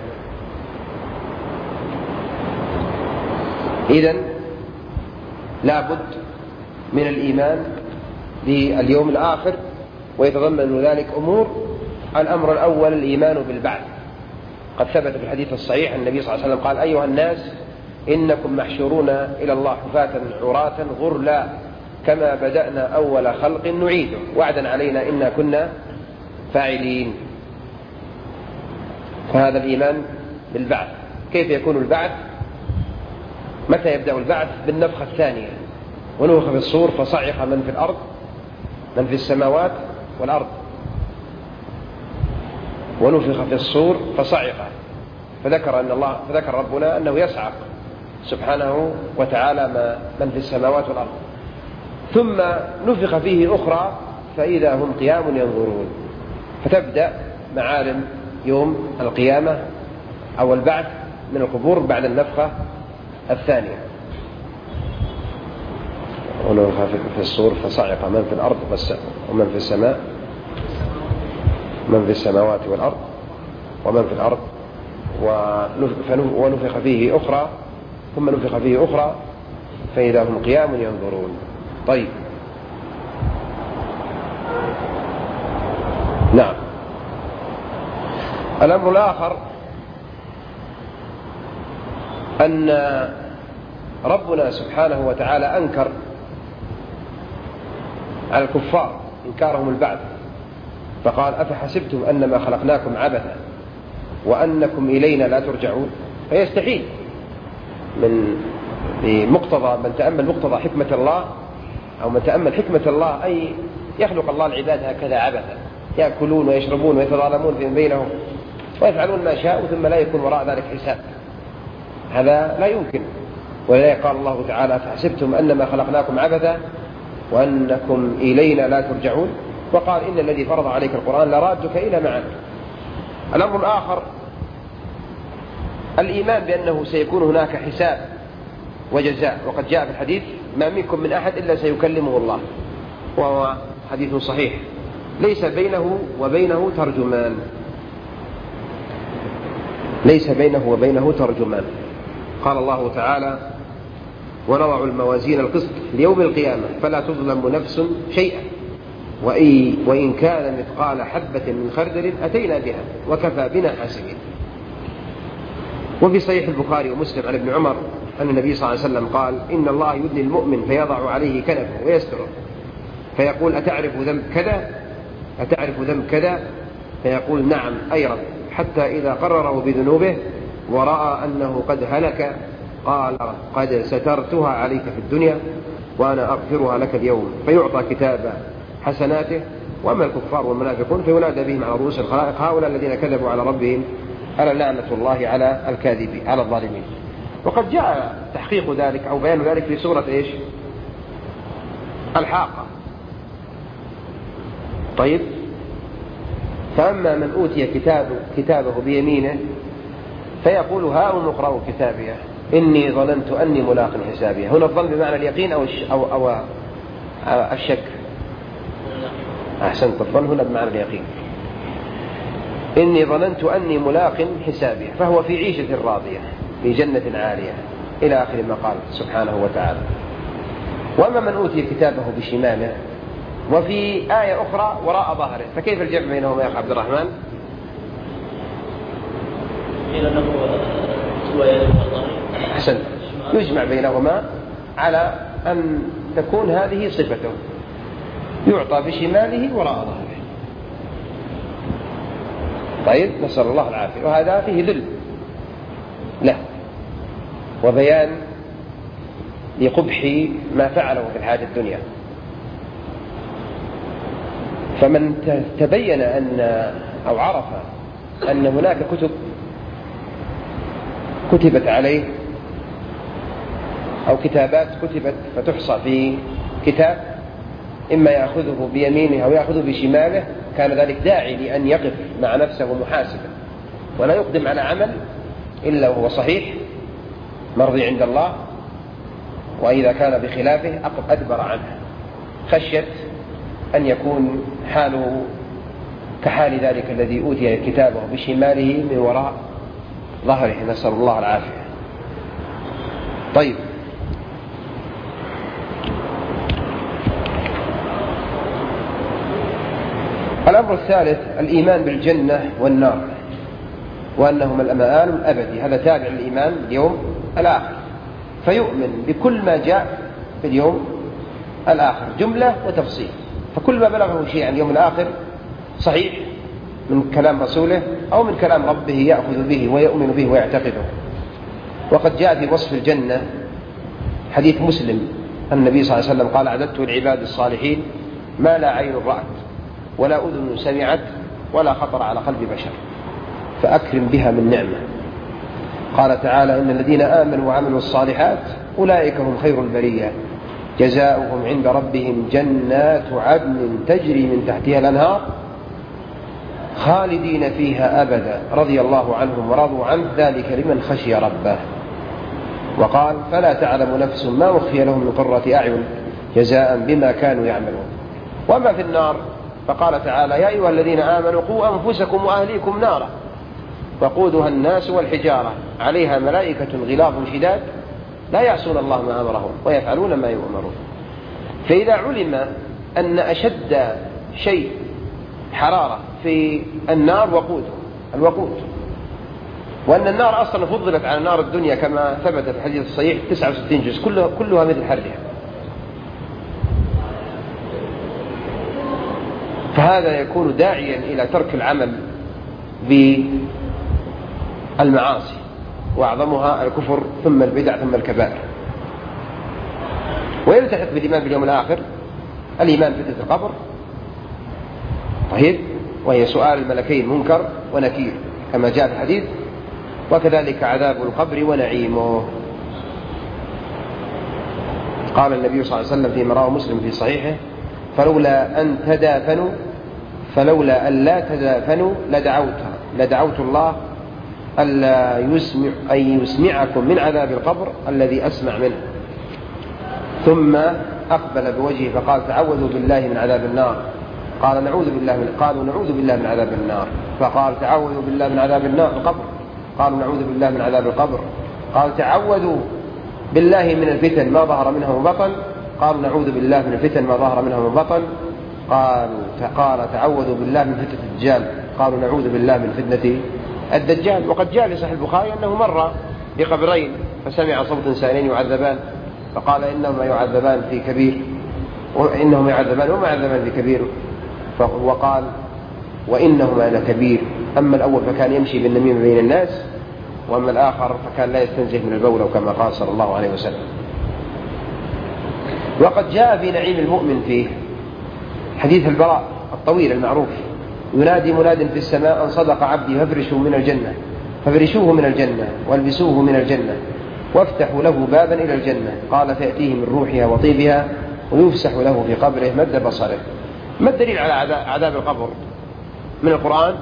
A: إذن لا بد من الإيمان باليوم الآخر، ويتضمن ذلك أمور. الأمر الأول الإيمان بالبعث. قد ثبت في الحديث الصحيح النبي صلى الله عليه وسلم قال أيها الناس إنكم محشورون إلى الله حفاة عراة غرلا كما بدأنا أول خلق نعيده وعدا علينا إنا كنا فاعلين. فهذا الإيمان بالبعث. كيف يكون البعث؟ متى يبدأ البعث؟ بالنفخة الثانية، ونفخ في الصور فصعق من في الأرض من في السماوات والأرض، ونفخ في الصور فصعق. فذكر أن الله فذكر ربنا أنه يصعق سبحانه وتعالى من في السماوات والأرض. ثم نفخ فيه أخرى فإذا هم قيام ينظرون. فتبدأ معالم يوم القيامة أو البعث من القبور بعد النفخة الثانية. ونفخ في الصور فصعق من في الأرض ومن في السماء من في السماوات والأرض ومن في الأرض ونفخ فيه أخرى ثم نفخ فيه أخرى فإذا هم قيام ينظرون. طيب، نعم. الأمر الآخر أن ربنا سبحانه وتعالى أنكر على الكفار إنكارهم البعث، فقال أفحسبتم أنما خلقناكم عبثا وأنكم إلينا لا ترجعون. فيستحيل من مقتضى من تأمل مقتضى حكمة الله أو من تأمل حكمة الله أي يخلق الله العباد هكذا عبثا، يأكلون ويشربون ويتظالمون فيما بينهم ويفعلون ما شاءوا ثم لا يكون وراء ذلك حساب. هذا لا يمكن. ولذلك قال الله تعالى فحسبتم أنما خلقناكم عبثا وأنكم إلينا لا ترجعون، وقال إن الذي فرض عليك القرآن لرادك إلى معاد. الأمر الآخر الإيمان بأنه سيكون هناك حساب وجزاء، وقد جاء في الحديث ما منكم من أحد إلا سيكلمه الله، وهو حديث صحيح ليس بينه وبينه ترجمان ليس بينه وبينه ترجمان. قال الله تعالى ونضع الموازين القسط ليوم القيامة فلا تظلم نفس شيئا وإن كان مثقال حبة من خردل أتينا بها وكفى بنا حاسبين. وفي صحيح البخاري ومسلم عن ابن عمر أن النبي صلى الله عليه وسلم قال إن الله يدني المؤمن فيضع عليه كنفه ويستره فيقول أتعرف ذنب كذا أتعرف ذنب كذا فيقول نعم أي رب، حتى إذا قرره بذنوبه ورأى أنه قد هلك قال قد سترتها عليك في الدنيا وأنا أغفرها لك اليوم، فيعطى كتاب حسناته. وأما الكفار والمنافقون فينادى بهم على رؤوس الخلائق هؤلاء الذين كذبوا على ربهم ألا لعنة الله على الكاذبين على الظالمين. وقد جاء تحقيق ذلك أو بيان ذلك في سورة إيش؟ الحاقة. طيب، فأما من أوتي كتابه, كتابه بيمينه فيقول هاؤم اقرأوا كتابيه إني ظننت أني ملاق حسابيه. هنا الظن بمعنى اليقين أو, أو, أو, أو الشك. أحسنت، الظن هنا بمعنى اليقين. إني ظننت أني ملاق حسابيه، فهو في عيشة راضية في جنة عالية إلى آخر ما قال سبحانه وتعالى. وأما من أوتي كتابه بشماله، وفي آية أخرى وراء ظهره، فكيف الجمع بينهما يا عبد الرحمن؟ أحسن، يجمع بينهما على أن تكون هذه صفته، يعطى بشماله وراء ظهره. طيب، نسأل الله العافية. وهذا فيه ذل له وبيان لقبح ما فعله في الحياة الدنيا. فمن تبين أن أو عرف أن هناك كتب كتبت عليه أو كتابات كتبت فتحصى في كتاب، إما يأخذه بيمينه أو يأخذه بشماله، كان ذلك داعي لأن يقف مع نفسه محاسبا ولا يقدم على عمل إلا وهو صحيح مرضي عند الله، وإذا كان بخلافه أدبر عنه خشية أن يكون حاله كحال ذلك الذي أوتي كتابه بشماله من وراء ظهره، نسأل الله العافية. طيب، الأمر الثالث الإيمان بالجنة والنار، وأنهما الأمان الأبدي، هذا تابع للإيمان باليوم الآخر، فيؤمن بكل ما جاء في اليوم الآخر جملة وتفصيل، فكل ما بلغه شيء عن اليوم الآخر صحيح من كلام رسوله أو من كلام ربه يأخذ به ويؤمن به ويعتقده. وقد جاء في وصف الجنة حديث مسلم، النبي صلى الله عليه وسلم قال: أعددت للعباد الصالحين ما لا عين رأت ولا أذن سمعت ولا خطر على قلب بشر، فأكرم بها من نعمة. قال تعالى: إن الذين آمنوا وعملوا الصالحات أولئك هم خير البرية، جزاؤهم عند ربهم جنات عدن تجري من تحتها الأنهار خالدين فيها أبدا رضي الله عنهم ورضوا عنه ذلك لمن خشي ربه. وقال: فلا تعلم نفس ما أخفي لهم من قرة أعين جزاء بما كانوا يعملون. وما في النار فقال تعالى: يا أيها الذين آمنوا قوا أنفسكم وأهليكم نارا وقودها الناس والحجارة عليها ملائكة غلاظ شداد لا يعصون الله ما أمرهم ويفعلون ما يؤمرون. فإذا علم أن أشد شيء حرارة في النار وقوده الوقود، وأن النار أصلا فضلت على نار الدنيا كما ثبت في الحديث الصحيح تسعة وستين جزء كلها, كلها مثل حرها، فهذا يكون داعيا إلى ترك العمل بالمعاصي، وأعظمها الكفر ثم البدع ثم الكبائر. ويلتحق بالإيمان باليوم الآخر الإيمان بفتنة القبر، طيب، وهي سؤال الملكين منكر ونكير كما جاء في الحديث، وكذلك عذاب القبر ونعيمه. قال النبي صلى الله عليه وسلم فيما رواه مسلم في صحيحه: فلولا أن تدافنوا فلولا أن لا تدافنوا لدعوتها لدعوت الله ألا يسمع أن يسمعكم من عذاب القبر الذي أسمع منه. ثم أقبل بوجهه فقال: تعوذوا بالله من عذاب النار. قال: نعوذ بالله من قالوا نعوذ بالله من عذاب النار. فقال: تعوذوا بالله من عذاب النار القبر. قالوا: نعوذ بالله من عذاب القبر. قال: تعوذوا بالله من الفتن ما ظهر منها وبطن. قالوا: نعوذ بالله من الفتن ما ظهر منها وبطن. قالوا قال: تعوذوا بالله من فتنة الدجال. قالوا: نعوذ بالله من فتنة الدجال. وقد جاء في صحيح البخاري أنه مر بقبرين فسمع صوت إنسانين يعذبان، فقال: إنهما يعذبان في كبير وإنهما يعذبان وما يعذبان في كبير. وقال: وإنهما لكبير. أما الأول فكان يمشي بالنميمة بين الناس، وأما الآخر فكان لا يستنزه من البول كما قال صلى الله عليه وسلم. وقد جاء في نعيم المؤمن فيه حديث البراء الطويل المعروف: ينادي مناد في السماء: أن صدق عبدي فافرشوه من الجنة فافرشوه من الجنة والبسوه من الجنة وافتحوا له بابا إلى الجنة. قال: فيأتيه من روحها وطيبها ويفسح له في قبره مد بصره. ما الدليل على عذاب القبر من القرآن؟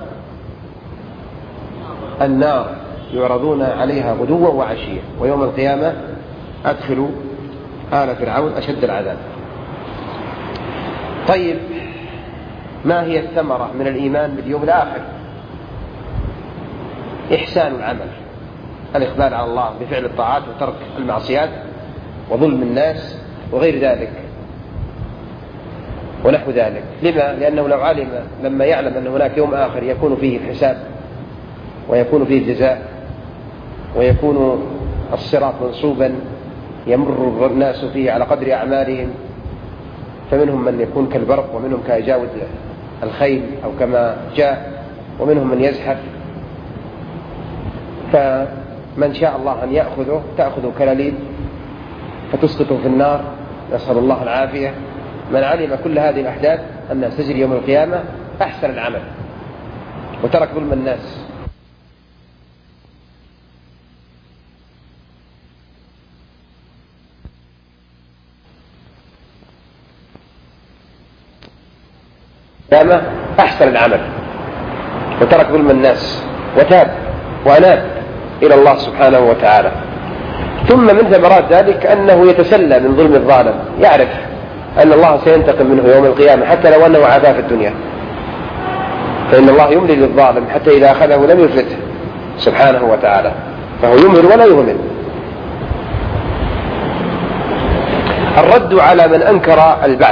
A: النار يعرضون عليها غدوا وعشيا ويوم القيامة أدخلوا آل فرعون أشد العذاب. طيب، ما هي الثمرة من الإيمان باليوم الآخر؟ إحسان العمل الإقبال على الله بفعل الطاعات وترك المعصيات وظلم الناس وغير ذلك ونحو ذلك. لما؟ لأنه لو علم لما يعلم أن هناك يوم آخر يكون فيه الحساب ويكون فيه الجزاء ويكون الصراط منصوبا يمر الناس فيه على قدر أعمالهم، فمنهم من يكون كالبرق ومنهم كأجاود الخيل أو كما جاء ومنهم من يزحف، فمن شاء الله أن يأخذه تأخذه كلاليب فتسقطه في النار، نسأل الله العافية. من علم كل هذه الأحداث أنها تجري يوم القيامة أحسن العمل وترك ظلم الناس. قيامة أحسن العمل وترك ظلم الناس وتاب وأناب إلى الله سبحانه وتعالى. ثم من ثمرات ذلك أنه يتسلى من ظلم الظالم، يعرف أن الله سينتقم منه يوم القيامة حتى لو أنه عافاه في الدنيا، فإن الله يملي للظالم حتى إذا أخذه لم يفلته سبحانه وتعالى، فهو يمهل ولا يهمل. الرد على من أنكر البعث،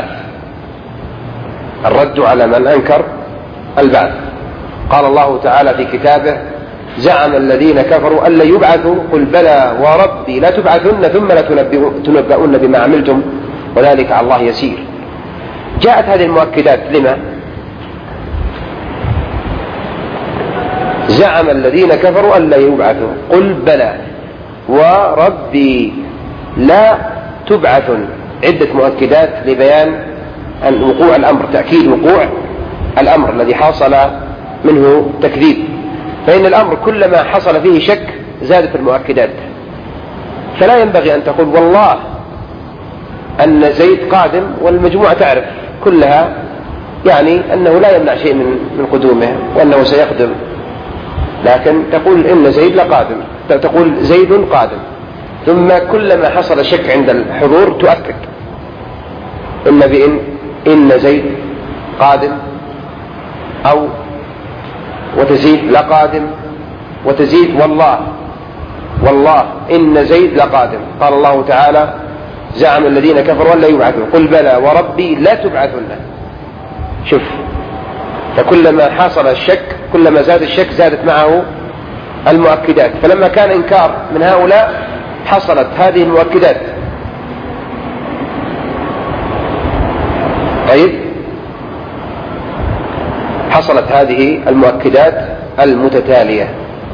A: الرد على من أنكر البعث. قال الله تعالى في كتابه: زعم الذين كفروا أن لن يبعثوا قل بلى وربي لتبعثن ثم لتنبؤن بما عملتم وذلك على الله يسير. جاءت هذه المؤكدات لما؟ زعم الذين كفروا أن لن يبعثوا قل بلى وربي لا تبعثن، عدة مؤكدات لبيان وقوع الأمر، تأكيد وقوع الأمر الذي حصل منه تكذيب. فإن الأمر كلما حصل فيه شك زادت المؤكدات، فلا ينبغي أن تقول والله أن زيد قادم والمجموعة تعرف كلها يعني أنه لا يمنع شيء من من قدومه وأنه سيقدم، لكن تقول إن زيد لقادم، تقول زيد قادم، ثم كلما حصل شك عند الحضور تؤكد إن بإن إن زيد قادم، أو وتزيد لقادم، وتزيد والله والله إن زيد لقادم. قال الله تعالى: زعم الذين كفروا أن لا يبعثوا قل بلى وربي لا تبعثن. شوف، فكلما حصل الشك كلما زاد الشك زادت معه المؤكدات، فلما كان إنكار من هؤلاء حصلت هذه المؤكدات. طيب، حصلت هذه المؤكدات المتتالية.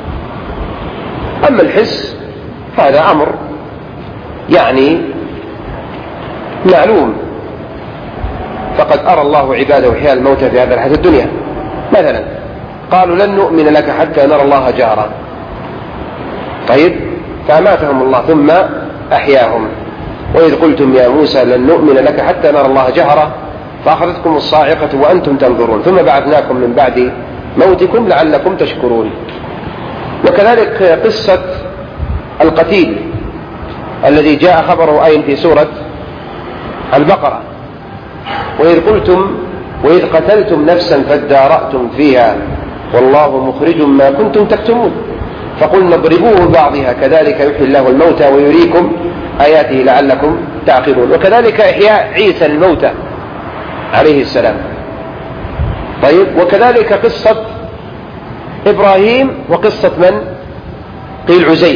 A: أما الحس هذا أمر يعني معلوم، فقد أرى الله عباده حيال الموتى في هذا الحياة الدنيا. مثلا قالوا لن نؤمن لك حتى نرى الله جهرا، طيب فأماتهم الله ثم أحياهم. وإذ قلتم يا موسى لن نؤمن لك حتى نرى الله جهرا فأخذتكم الصاعقة وأنتم تنظرون ثم بعثناكم من بعد موتكم لعلكم تشكرون. وكذلك قصة القتيل الذي جاء خبره أين في سورة البقرة: وإذ قلتم وإذ قتلتم نفسا فادارأتم فيها والله مخرج ما كنتم تكتمون فقلنا اضربوه ببعضها كذلك يحيي الله الموتى ويريكم آياته لعلكم تعقلون. وكذلك إحياء عيسى الموتى عليه السلام. طيب، وكذلك قصة إبراهيم وقصة من؟ قيل عزير.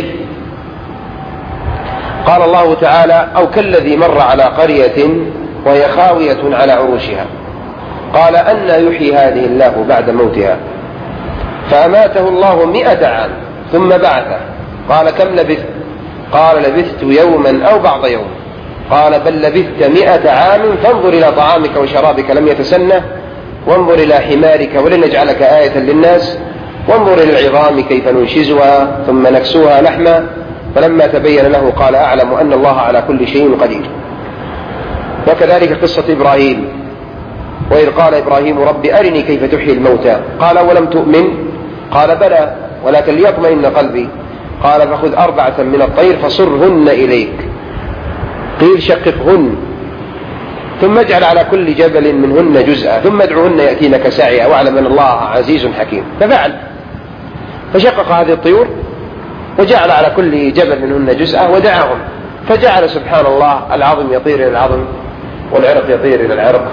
A: قال الله تعالى: أو كالذي مر على قرية وهي خاوية على عروشها قال أنى يحيي هذه الله بعد موتها فأماته الله مئة عام ثم بعثه قال كم لبثت؟ قال لبثت يوما أو بعض يوم قال بل لبثت مئة عام فانظر إلى طعامك وشرابك لم يتسنه وانظر إلى حمارك ولنجعلك آية للناس وانظر إلى العظام كيف ننشزها ثم نكسوها لحما فلما تبين له قال أعلم أن الله على كل شيء قدير. وكذلك قصة إبراهيم: وإذ قال إبراهيم رب أرني كيف تحيي الموتى قال ولم تؤمن قال بلى ولكن ليطمئن قلبي قال فخذ أربعة من الطير فصرهن إليك قيل شققهن ثم اجعل على كل جبل منهن جزءا ثم ادعوهن يأتينك سعيا واعلم أن الله عزيز حكيم. ففعل، فشقق هذه الطيور وجعل على كل جبل منهن جزءا ودعاهم، فجعل سبحان الله العظم يطير إلى العظم والعرق يطير إلى العرق،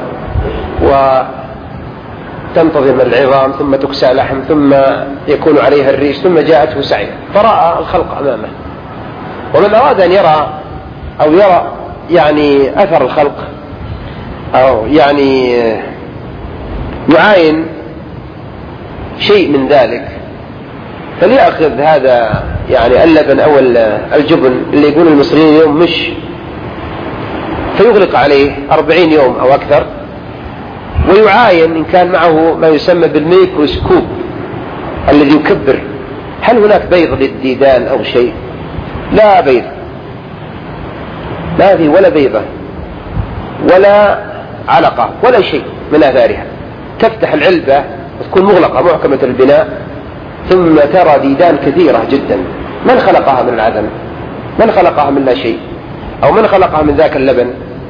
A: وتنتظم العظام ثم تكسى لحم ثم يكون عليها الريش ثم جاءته سعي، فرأى الخلق أمامه. ومن أراد أن يرى أو يرى يعني أثر الخلق أو يعني يعاين شيء من ذلك فليأخذ هذا يعني اللبن أو الجبن اللي يقول المصريين اليوم مش، فيغلق عليه أربعين يوم أو أكثر، ويعاين إن كان معه ما يسمى بالميكروسكوب الذي يكبر هل هناك بيض للديدان أو شيء. لا بيض، ما في ولا بيضة ولا علقة ولا شيء من آثارها. تفتح العلبة وتكون مغلقة محكمة البناء ثم ترى ديدان كثيرة جدا. من خلقها من العدم؟ من خلقها من لا شيء؟ أو من خلقها من ذاك اللبن؟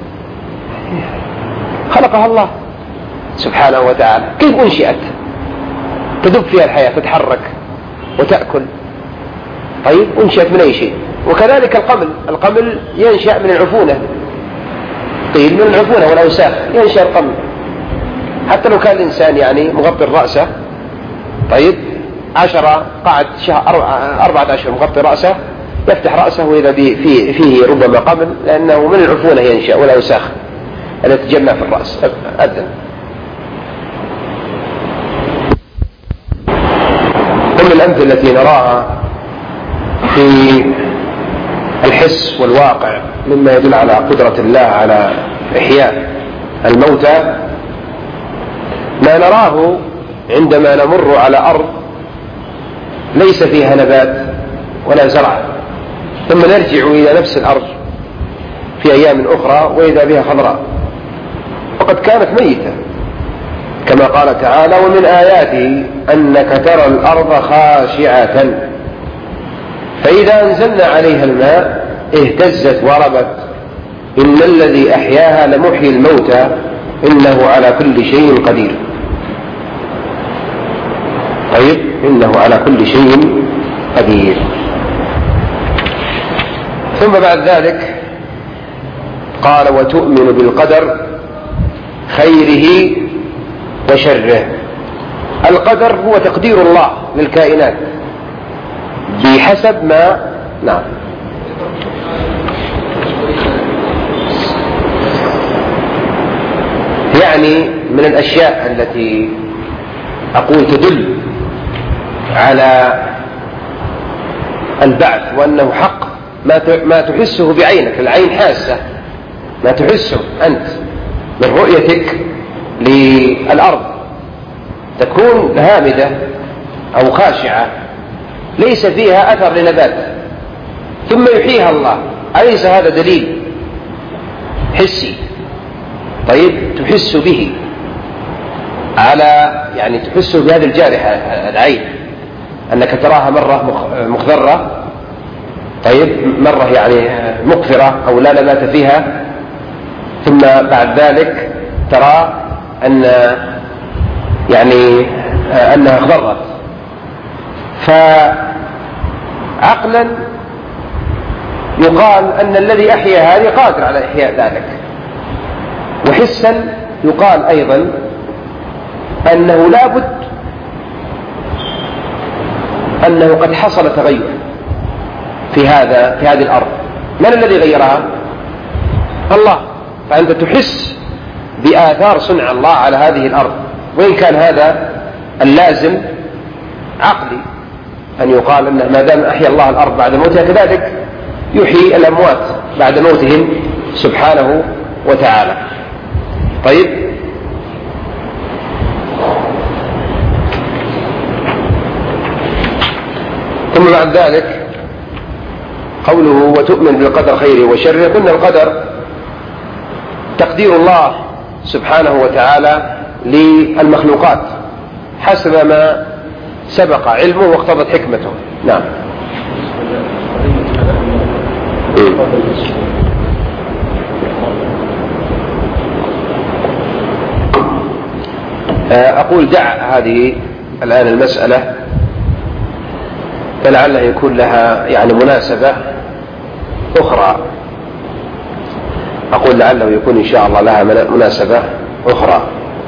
A: خلقها الله سبحانه وتعالى. كيف أنشئت؟ تدب فيها الحياة، تتحرك وتأكل. طيب أنشئت من أي شيء؟ وكذلك القمل، القمل ينشأ من العفونة، قيل من العفونة والأوساخ ينشأ القمل. حتى لو كان الإنسان يعني مغطي رأسه، طيب عشرة قعد شهر أربعة أشهر مغطي رأسه، يفتح رأسه وإذا فيه, فيه ربما قمل، لأنه من العفونة ينشأ والأوساخ التي تجمع في الرأس أبدا. كل الأمثلة التي نراها في الحس والواقع مما يدل على قدرة الله على إحياء الموتى ما نراه عندما نمر على أرض ليس فيها نبات ولا زرع، ثم نرجع إلى نفس الأرض في أيام أخرى وإذا بها خضراء وقد كانت ميتة، كما قال تعالى: ومن آياته أنك ترى الأرض خاشعة فإذا أنزلنا عليها الماء اهتزت وربت إن الذي أحياها لمحيي الموتى إنه على كل شيء قدير. طيب إنه على كل شيء قدير. ثم بعد ذلك قال: وتؤمن بالقدر خيره وشره. القدر هو تقدير الله للكائنات بحسب ما نعم يعني من الأشياء التي أقول تدل على البعث وأنه حق ما تحسه بعينك، العين حاسة ما تحسه أنت من رؤيتك للأرض، تكون هامدة أو خاشعة ليس فيها أثر لنبات ثم يحييها الله، أليس هذا دليل حسي؟ طيب تحس به على يعني تحس بهذه الجارحة العين أنك تراها مرة مخضرة، طيب مرة يعني مقفرة أو لا نبات فيها، ثم بعد ذلك ترى أن يعني أنها اخضرت. فعقلا يقال أن الذي أحيا هذه قادر على إحياء ذلك، وحسا يقال أيضا أنه لا بد أنه قد حصل تغير في هذا في هذه الأرض. من الذي غيرها؟ الله. فأنت تحس بآثار صنع الله على هذه الأرض، وإن كان هذا اللازم عقلي أن يقال أنه ما دام أحيا الله الأرض بعد موتها كذلك يحيي الأموات بعد موتهم سبحانه وتعالى. طيب ثم بعد ذلك قوله: وتؤمن بالقدر خيره وشره. قلنا القدر تقدير الله سبحانه وتعالى للمخلوقات حسب ما سبق علمه واقتضت حكمته. نعم. أقول دع هذه الآن المسألة فلعله يكون لها يعني مناسبة أخرى. أقول لعله يكون إن شاء الله لها مناسبة أخرى.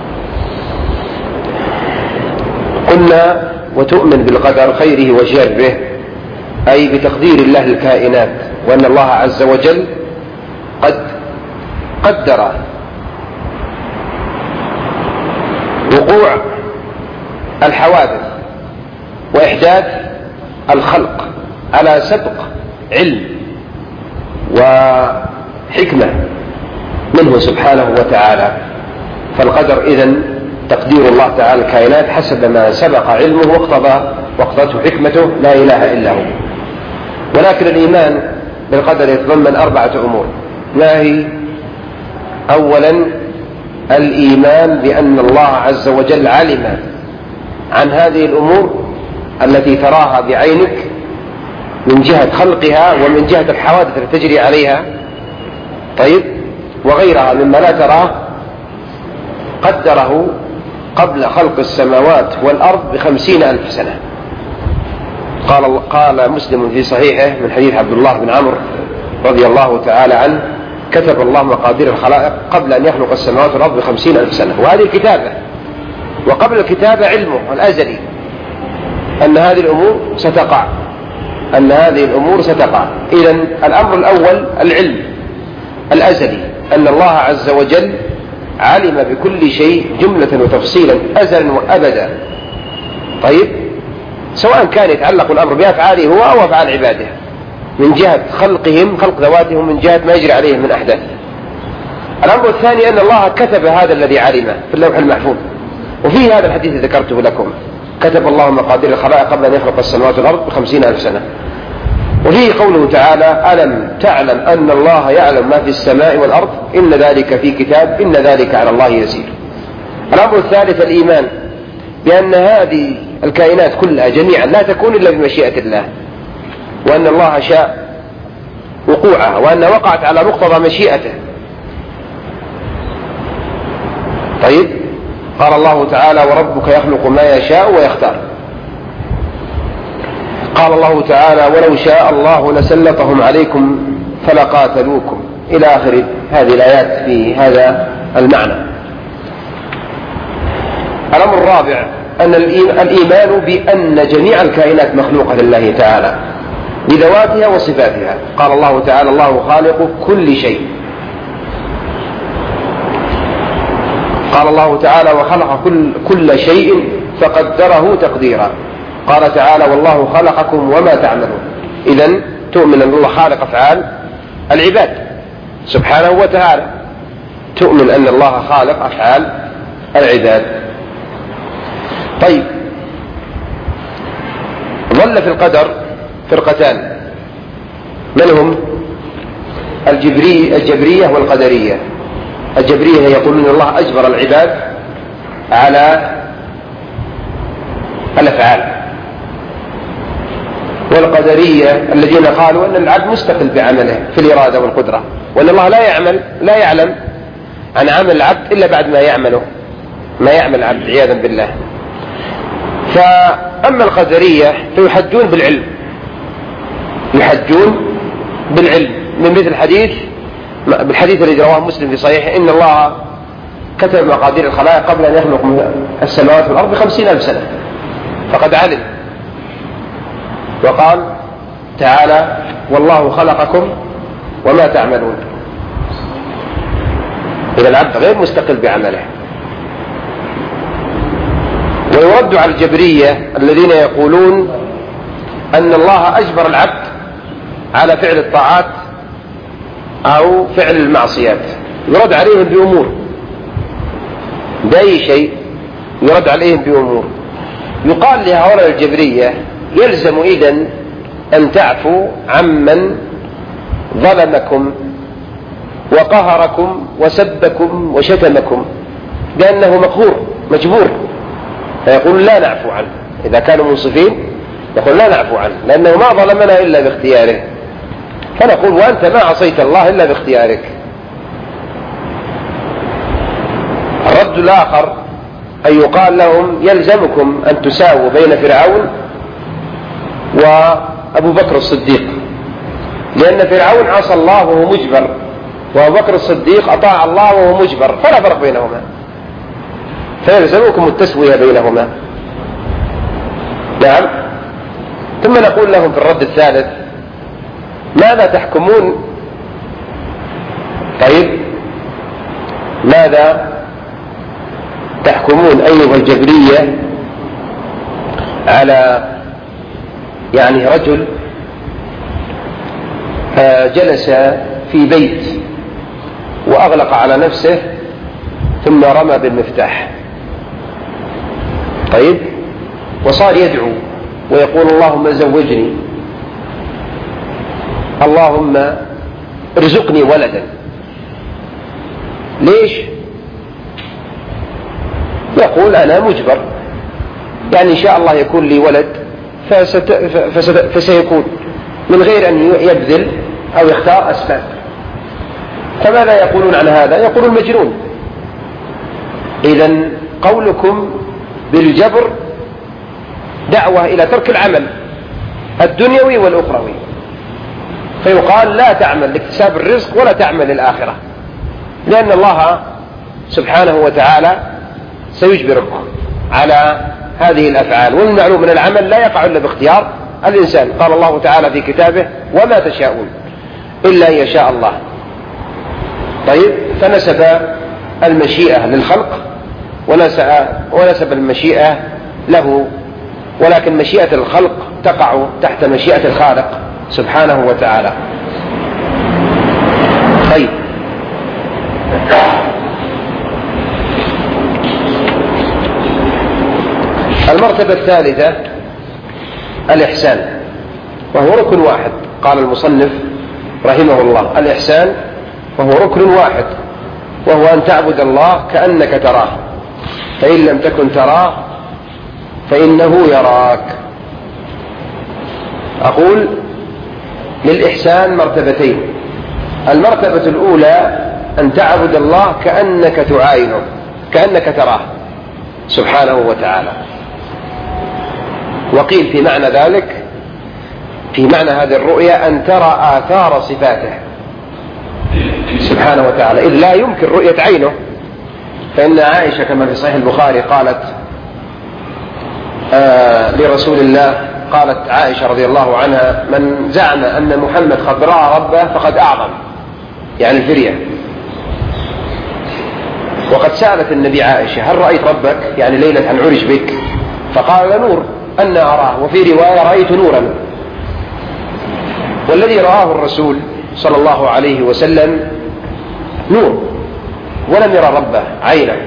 A: قلنا وتؤمن بالقدر خيره وشره، أي بتقدير الله الكائنات، وأن الله عز وجل قد قدر وقوع الحوادث وإحداث الخلق على سبق علم وحكمة منه سبحانه وتعالى. فالقدر إذن تقدير الله تعالى الكائنات حسب ما سبق علمه واقتضى واقتضته حكمته لا إله إلا هو. ولكن الإيمان بالقدر يتضمن أربعة أمور. ما هي؟ أولا الإيمان بأن الله عز وجل علم عن هذه الأمور التي تراها بعينك من جهة خلقها ومن جهة الحوادث التي تجري عليها، طيب، وغيرها مما لا تراه، قدره قبل خلق السماوات والأرض بخمسين ألف سنة. قال, قال مسلم في صحيحه من حديث عبد الله بن عمرو رضي الله تعالى عنه: كتب الله مقادير الخلائق قبل أن يخلق السماوات والأرض بخمسين ألف سنة. وهذه الكتابة، وقبل الكتابة علمه الأزلي أن هذه الأمور ستقع أن هذه الأمور ستقع. إذن الأمر الأول العلم الأزلي، أن الله عز وجل علم بكل شيء جملة وتفصيلا أزلا وأبدا. طيب، سواء كان يتعلق الأمر بأفعاله هو أو أفعال عباده، من جهة خلقهم خلق ذواتهم، من جهة ما يجري عليهم من أحداث. الأمر الثاني أن الله كتب هذا الذي علمه في اللوح المحفوظ. وفي هذا الحديث ذكرته لكم: كتب الله مقادير الخلائق قبل أن يخلق السماوات والأرض بخمسين ألف سنة. وفيه قوله تعالى: ألم تعلم أن الله يعلم ما في السماء والأرض إن ذلك في كتاب إن ذلك على الله يسير. الأمر الثالث الإيمان بأن هذه الكائنات كلها جميعا لا تكون إلا بمشيئة الله، وأن الله شاء وقوعها، وأن وقعت على مقتضى مشيئته. طيب، قال الله تعالى: وربك يخلق ما يشاء ويختار. قال الله تعالى: ولو شاء الله لسلطهم عليكم فلقاتلوكم، إلى آخر هذه الآيات في هذا المعنى. الأمر الرابع أن الإيمان بأن جميع الكائنات مخلوقة لله تعالى بذواتها وصفاتها. قال الله تعالى: الله خالق كل شيء. قال الله تعالى: وخلق كل, كل شيء فقدره تقديرا. قال تعالى: والله خلقكم وما تعملون. إذن تؤمن أن الله خالق أفعال العباد سبحانه وتعالى، تؤمن أن الله خالق أفعال العباد. طيب، ظل في القدر فرقتان، من هم؟ الجبري الجبرية والقدرية. الجبرية يقولون الله أجبر العباد على الأفعال، والقدرية الذين قالوا أن العبد مستقل بعمله في الإرادة والقدرة، وأن الله لا يعمل لا يعلم عن عمل العبد إلا بعد ما يعمله ما يعمل العبد عياذا بالله. فأما القدرية فيحجون بالعلم يحجون بالعلم من مثل الحديث بالحديث الذي رواه مسلم في صحيحه: إن الله كتب مقادير الخلائق قبل أن يخلق السماوات والأرض بخمسين ألف سنة، فقد علم. وقال تعالى: والله خلقكم وما تعملون. إذا العبد غير مستقل بعمله. ويرد على الجبرية الذين يقولون أن الله أجبر العبد على فعل الطاعات أو فعل المعصيات، يرد عليهم بأمور، بأي شيء يرد عليهم بأمور. يقال لهؤلاء الجبرية: يلزم إذن أن تعفوا عمن ظلمكم وقهركم وسبكم وشتمكم، لأنه مقهور مجبور، فيقول لا نعفو عنه. إذا كانوا منصفين يقول لا نعفو عنه، لأنه ما ظلمنا إلا باختياره. فنقول: وأنت ما عصيت الله إلا باختيارك. الرد الآخر أن يقال لهم: يلزمكم أن تساووا بين فرعون وأبو بكر الصديق، لأن فرعون عصى الله وهو مجبر، وأبو بكر الصديق أطاع الله وهو مجبر، فلا فرق بينهما، فيلزمكم التسوية بينهما. نعم. ثم نقول لهم في الرد الثالث: ماذا تحكمون؟ طيب ماذا تحكمون أيها الجبرية على يعني رجل جلس في بيت وأغلق على نفسه ثم رمى بالمفتاح، طيب، وصار يدعو ويقول: اللهم زوجني، اللهم ارزقني ولدا. ليش؟ يقول: أنا مجبر، يعني إن شاء الله يكون لي ولد فست... فست... فسيكون، من غير أن يبذل أو يختار أسباب. فماذا يقولون عن هذا؟ يقولون مجنون. إذن قولكم بالجبر دعوة إلى ترك العمل الدنيوي والأخروي، فيقال: لا تعمل لاكتساب الرزق ولا تعمل للآخرة، لأن الله سبحانه وتعالى سيجبرك على هذه الأفعال، والمعلوم من العمل لا يقع إلا باختيار الإنسان. قال الله تعالى في كتابه: وما تشاءون إلا أن يشاء الله. طيب، فنسب المشيئة للخلق ونسب المشيئة له، ولكن مشيئة الخلق تقع تحت مشيئة الخالق سبحانه وتعالى. طيب، المرتبة الثالثة الإحسان، وهو ركن واحد. قال المصنف رحمه الله: الإحسان وهو ركن واحد، وهو أن تعبد الله كأنك تراه، فإن لم تكن تراه فإنه يراك. أقول: للإحسان مرتبتين. المرتبة الأولى أن تعبد الله كأنك تعاينه، كأنك تراه سبحانه وتعالى. وقيل في معنى ذلك، في معنى هذه الرؤية، أن ترى آثار صفاته سبحانه وتعالى، إذ لا يمكن رؤية عينه. فإن عائشة كما في صحيح البخاري قالت آه لرسول الله، قالت عائشة رضي الله عنها: من زعم أن محمد قد رأى ربه فقد أعظم، يعني الفرية. وقد سألت النبي عائشة: هل رأيت ربك؟ يعني ليلة أن عرج بك؟ فقال: نور أن أراه، وفي رواية: رأيت نورا. والذي رآه الرسول صلى الله عليه وسلم نور، ولم يرى ربه عينه.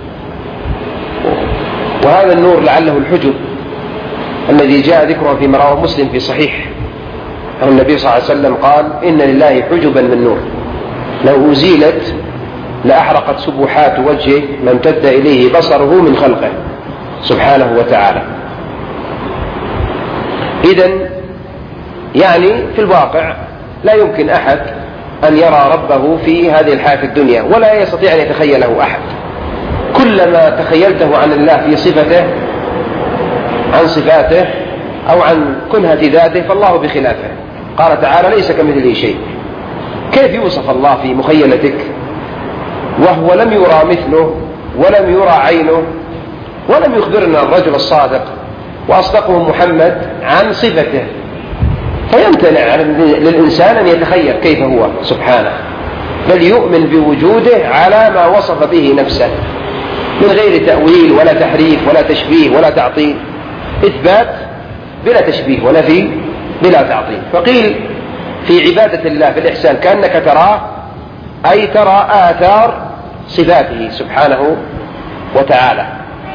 A: وهذا النور لعله الحجب الذي جاء ذكره في رواه مسلم في صحيح أن النبي صلى الله عليه وسلم قال: إن لله حجبا من نور لو أزيلت لأحرقت سبحات وجهه ما امتد إليه بصره من خلقه سبحانه وتعالى. إذن يعني في الواقع لا يمكن أحد أن يرى ربه في هذه الحياة الدنيا، ولا يستطيع أن يتخيله أحد. كلما تخيلته عن الله في صفته، عن صفاته، أو عن كنهة ذاته، فالله بخلافه. قال تعالى: ليس كمثله شيء. كيف يوصف الله في مخيلتك وهو لم يرى مثله ولم يرى عينه؟ ولم يخبرنا الرجل الصادق وأصدقه محمد عن صفته، فيمتنع للإنسان أن يتخيل كيف هو سبحانه، بل يؤمن بوجوده على ما وصف به نفسه، من غير تأويل ولا تحريف ولا تشبيه ولا تعطيل، إثبات بلا تشبيه ونفي بلا تعطيل. فقيل في عبادة الله في الإحسان كأنك تراه، أي ترى آثار صفاته سبحانه وتعالى.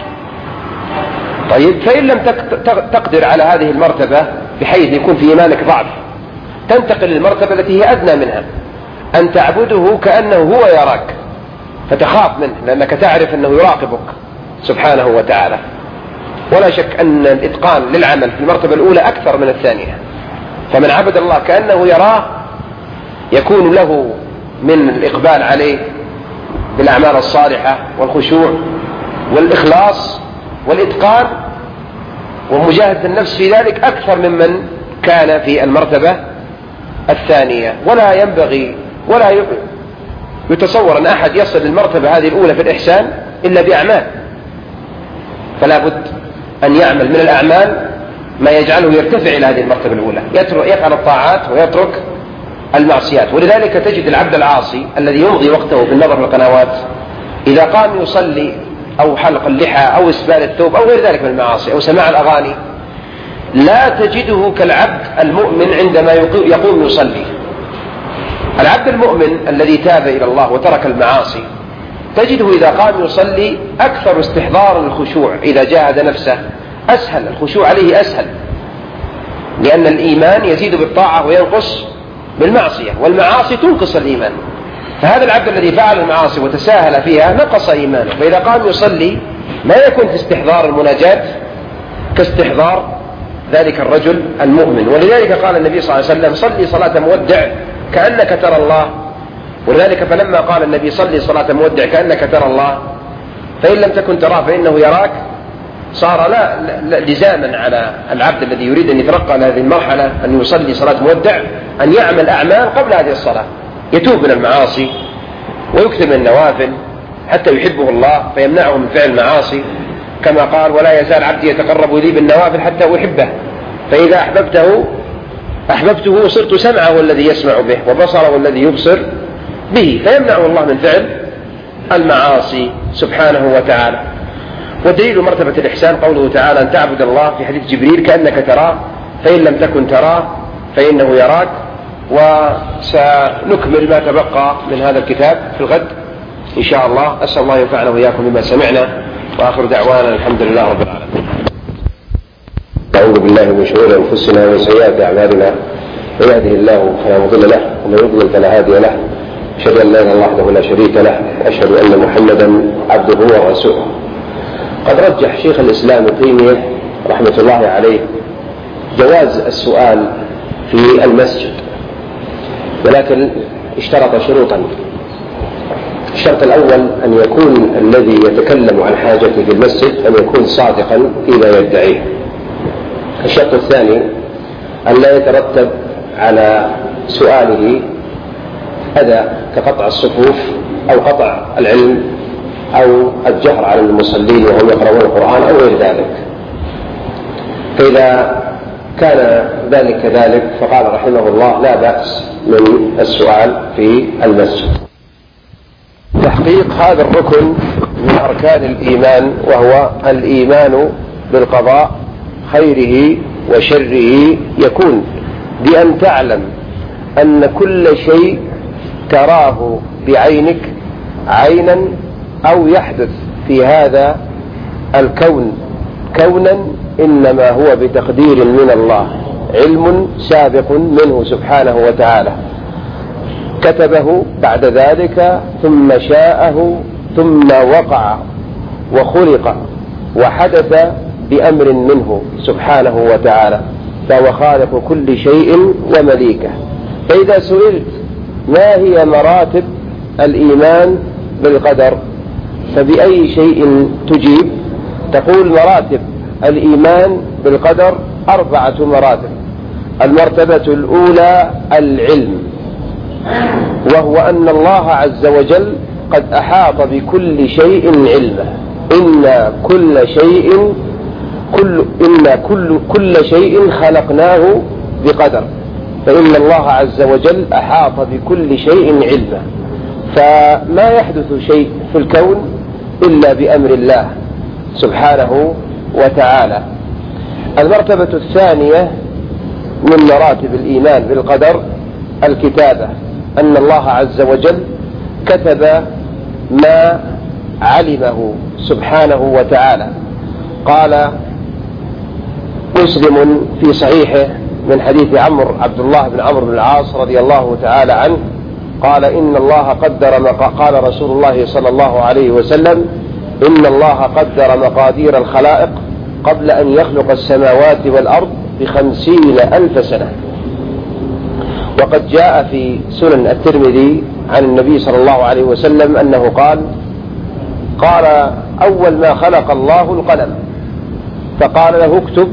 A: طيب، فإن لم تقدر على هذه المرتبة بحيث يكون في إيمانك ضعف، تنتقل للمرتبة التي هي أدنى منها، أن تعبده كأنه هو يراك، فتخاف منه لأنك تعرف أنه يراقبك سبحانه وتعالى. ولا شك أن الإتقان للعمل في المرتبة الأولى أكثر من الثانية. فمن عبد الله كأنه يراه يكون له من الإقبال عليه بالأعمال الصالحة والخشوع والإخلاص والإتقان ومجاهدة النفس في ذلك أكثر ممن كان في المرتبة الثانية. ولا ينبغي ولا يتصور أن أحد يصل للمرتبة هذه الأولى في الإحسان إلا بأعمال، فلا بد أن يعمل من الأعمال ما يجعله يرتفع إلى هذه المرتبة الأولى، يفعل الطاعات ويترك المعصيات. ولذلك تجد العبد العاصي الذي يمضي وقته بالنظر في القنوات إذا قام يصلي أو حلق اللحى أو إسبال الثوب أو غير ذلك من المعاصي أو سماع الأغاني، لا تجده كالعبد المؤمن عندما يقوم يصلي. العبد المؤمن الذي تاب إلى الله وترك المعاصي تجده إذا قام يصلي أكثر استحضار الخشوع، إذا جاهد نفسه أسهل، الخشوع عليه أسهل، لأن الإيمان يزيد بالطاعة وينقص بالمعصية، والمعاصي تنقص الإيمان. فهذا العبد الذي فعل المعاصي وتساهل فيها نقص إيمانه، فإذا قام يصلي ما يكون في استحضار المناجاة كاستحضار ذلك الرجل المؤمن. ولذلك قال النبي صلى الله عليه وسلم: صلي صلاة مودع كأنك ترى الله. ولذلك فلما قال النبي: صلي صلاة مودع كأنك ترى الله، فإن لم تكن تراه فإنه يراك، صار لا, لا لزاما على العبد الذي يريد أن يترقى لهذه المرحلة أن يصلي صلاة مودع أن يعمل أعمال قبل هذه الصلاة، يتوب من المعاصي ويكثر من النوافل حتى يحبه الله فيمنعه من فعل المعاصي، كما قال: ولا يزال عبدي يتقرب لي بالنوافل حتى أحبه، فإذا أحببته أحببته صرت سمعه الذي يسمع به وبصره الذي يبصر به، فيمنعه الله من فعل المعاصي سبحانه وتعالى. ودليل مرتبة الإحسان قوله تعالى: أن تعبد الله في حديث جبريل كأنك تراه فإن لم تكن تراه فإنه يراك. وسنكمل ما تبقى من هذا الكتاب في الغد إن شاء الله. أسأل الله ينفعنا وإياكم بما سمعنا، وآخر دعوانا الحمد لله رب العالمين.
B: أعوذ بالله من شرور أنفسنا ومن سيئات أعمالنا، من يهده الله فلا مضل له ومن يضلل فلا هادي له، أشهد أن لا إله إلا الله وحده لا شريك له، وأشهد أن محمدا عبده ورسوله. قد رجح شيخ الإسلام ابن تيمية رحمة الله عليه جواز السؤال في المسجد، ولكن اشترط شروطا. الشرط الأول أن يكون الذي يتكلم عن حاجته في المسجد أن يكون صادقا فيما يدعيه. الشرط الثاني أن لا يترتب على سؤاله أذى كقطع الصفوف أو قطع العلم أو الجهر على المصلين وهم يقرؤون القرآن أو غير ذلك. فإذا كان ذلك كذلك فقال رحمه الله: لا بأس من السؤال في المسجد.
A: تحقيق هذا الركن من أركان الإيمان، وهو الإيمان بالقضاء خيره وشره، يكون بأن تعلم أن كل شيء تراه بعينك عينا أو يحدث في هذا الكون كونا إنما هو بتقدير من الله، علم سابق منه سبحانه وتعالى، كتبه بعد ذلك ثم شاءه ثم وقع وخلق وحدث بأمر منه سبحانه وتعالى، فهو خالق كل شيء ومليكه. فإذا سئلت ما هي مراتب الإيمان بالقدر فبأي شيء تجيب؟ تقول: مراتب الإيمان بالقدر أربعة مراتب. المرتبة الأولى العلم، وهو أن الله عز وجل قد أحاط بكل شيء علما. إن كل شيء كل إن كل كل شيء خلقناه بقدر، فإن الله عز وجل أحاط بكل شيء علما، فما يحدث شيء في الكون إلا بأمر الله سبحانه وتعالى. المرتبة الثانية من مراتب الإيمان بالقدر الكتابة، أن الله عز وجل كتب ما علمه سبحانه وتعالى. قال مسلم في صحيحه من حديث عمرو عبد الله بن عمرو بن العاص رضي الله تعالى عنه قال: إن الله قدر مق... قال رسول الله صلى الله عليه وسلم: إن الله قدر مقادير الخلائق قبل أن يخلق السماوات والأرض بخمسين ألف سنة. وقد جاء في سنن الترمذي عن النبي صلى الله عليه وسلم أنه قال: قال أول ما خلق الله القلم،
B: فقال له اكتب،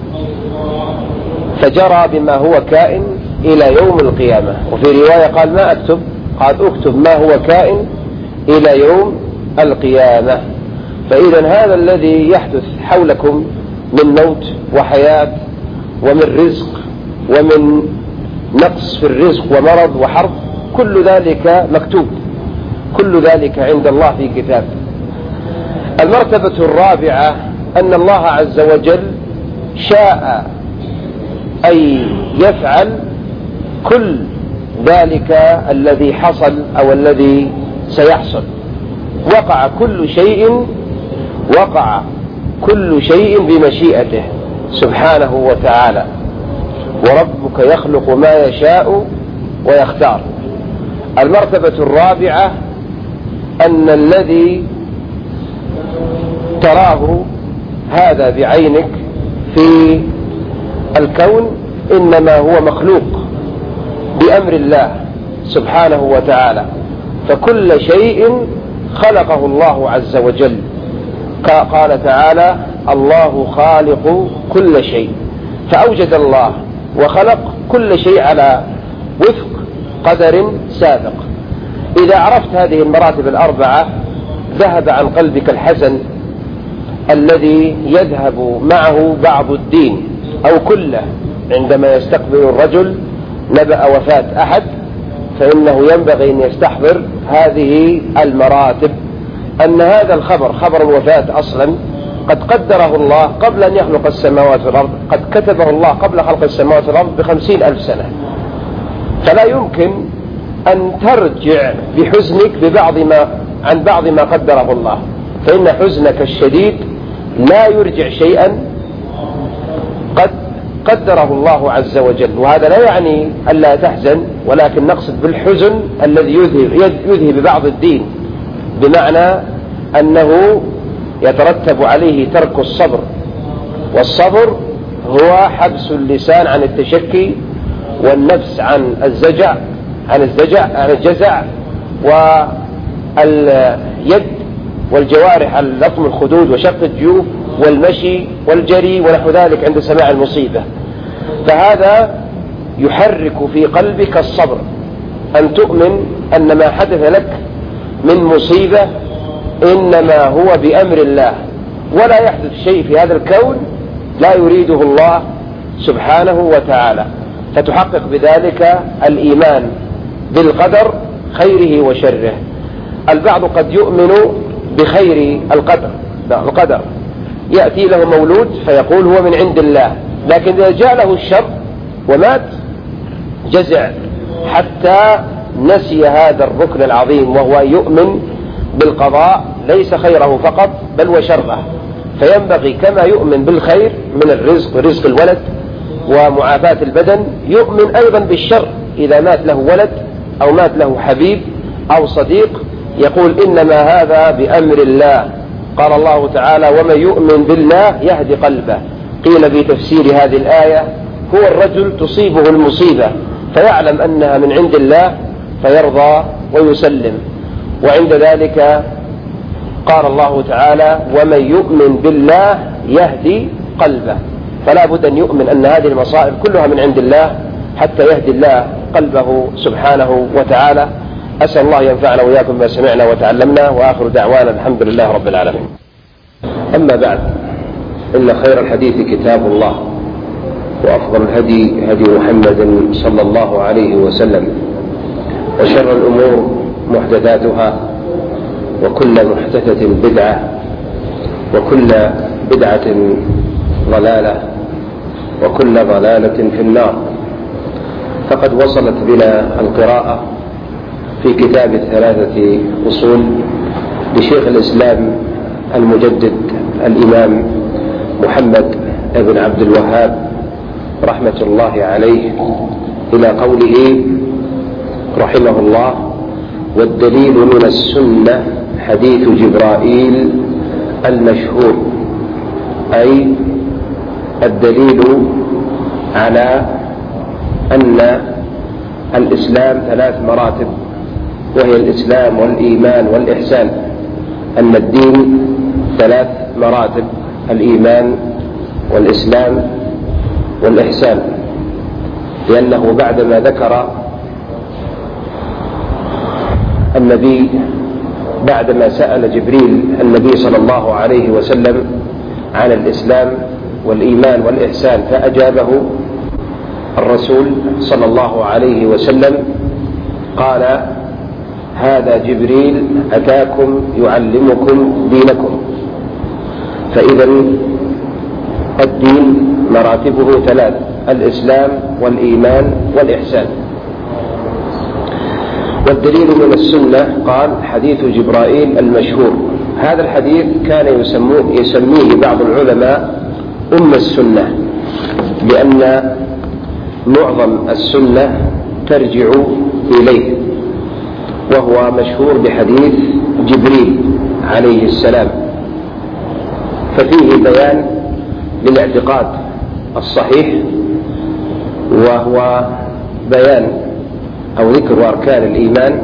B: فجرى بما هو كائن إلى يوم القيامة. وفي رواية قال ما أكتب، قال اكتب ما هو كائن إلى يوم القيامة. فإذا هذا الذي يحدث حولكم من موت وحياة ومن رزق ومن نقص في الرزق ومرض وحرب، كل ذلك مكتوب، كل ذلك عند الله في كتاب. المرتبة الرابعة أن الله عز وجل شاء أن يفعل كل ذلك الذي حصل أو الذي سيحصل. وقع كل شيء وقع كل شيء بمشيئته سبحانه وتعالى. وربك يخلق ما يشاء ويختار. المرتبة الرابعة أن الذي تراه هذا بعينك في الكون إنما هو مخلوق بأمر الله سبحانه وتعالى. فكل شيء خلقه الله عز وجل. قال تعالى الله خالق كل شيء، فأوجد الله وخلق كل شيء على وفق قدر سابق. إذا عرفت هذه المراتب الأربعة ذهب عن قلبك الحزن الذي يذهب معه بعض الدين أو كله عندما يستقبل الرجل نبأ وفاة أحد، فإنه ينبغي أن يستحضر هذه المراتب، أن هذا الخبر خبر الوفاة أصلا قد قدره الله قبل أن يخلق السماوات والأرض، قد كتبه الله قبل خلق السماوات والأرض بخمسين ألف سنة. فلا يمكن أن ترجع بحزنك ببعض ما عن بعض ما قدره الله، فإن حزنك الشديد لا يرجع شيئا قد قدره الله عز وجل. وهذا لا يعني ألا تحزن، ولكن نقصد بالحزن الذي يذهب, يذهب بعض الدين، بمعنى أنه يترتب عليه ترك الصبر. والصبر هو حبس اللسان عن التشكي، والنفس عن الزجع عن الزجع عن الجزع، واليد والجوارح عن لطم الخدود وشق الجيوب والمشي والجري ونحو ذلك عند سماع المصيبة. فهذا يحرك في قلبك الصبر، أن تؤمن أن ما حدث لك من مصيبة إنما هو بأمر الله، ولا يحدث شيء في هذا الكون لا يريده الله سبحانه وتعالى. فتحقق بذلك الإيمان بالقدر خيره وشره. البعض قد يؤمن بخير القدر القدر يأتي له مولود فيقول هو من عند الله، لكن إذا جاء له الشر ومات جزع حتى نسي هذا الركن العظيم، وهو يؤمن بالقضاء ليس خيره فقط بل وشره. فينبغي كما يؤمن بالخير من الرزق ورزق الولد ومعافاة البدن، يؤمن أيضا بالشر إذا مات له ولد أو مات له حبيب أو صديق، يقول إنما هذا بأمر الله. قال الله تعالى ومن يؤمن بالله يهدي قلبه. قيل في تفسير هذه الآية هو الرجل تصيبه المصيبة فيعلم أنها من عند الله فيرضى ويسلم. وعند ذلك قال الله تعالى ومن يؤمن بالله يهدي قلبه. فلا بد أن يؤمن أن هذه المصائب كلها من عند الله حتى يهدي الله قلبه سبحانه وتعالى. أسأل الله ينفعنا وإياكم ما سمعنا وتعلمنا، وآخر دعوانا الحمد لله رب العالمين. أما بعد، إن خير الحديث كتاب الله، وأفضل الهدي هدي محمد صلى الله عليه وسلم، وشر الأمور محدثاتها، وكل محدثة بدعة، وكل بدعة ضلالة، وكل ضلالة في النار. فقد وصلت بنا القراءة في كتاب الثلاثة أصول لشيخ الإسلام المجدد الإمام محمد بن عبد الوهاب رحمة الله عليه إلى قوله رحمه الله والدليل من السنة حديث جبرائيل المشهور، أي الدليل على أن الإسلام ثلاث مراتب، وهي الإسلام والإيمان والإحسان. أن الدين ثلاث مراتب: الإيمان والإسلام والإحسان، لأنه بعدما ذكر النبي بعدما سأل جبريل النبي صلى الله عليه وسلم عن الإسلام والإيمان والإحسان فأجابه الرسول صلى الله عليه وسلم قال: هذا جبريل أتاكم يعلمكم دينكم. فإذا الدين مراتبه ثلاث: الإسلام والإيمان والإحسان. والدليل من السنة قال حديث جبرائيل المشهور. هذا الحديث كان يسميه بعض العلماء أم السنة، لأن معظم السنة ترجع إليه، وهو مشهور بحديث جبريل عليه السلام، ففيه بيان للاعتقاد الصحيح، وهو بيان أو ذكر أركان الإيمان،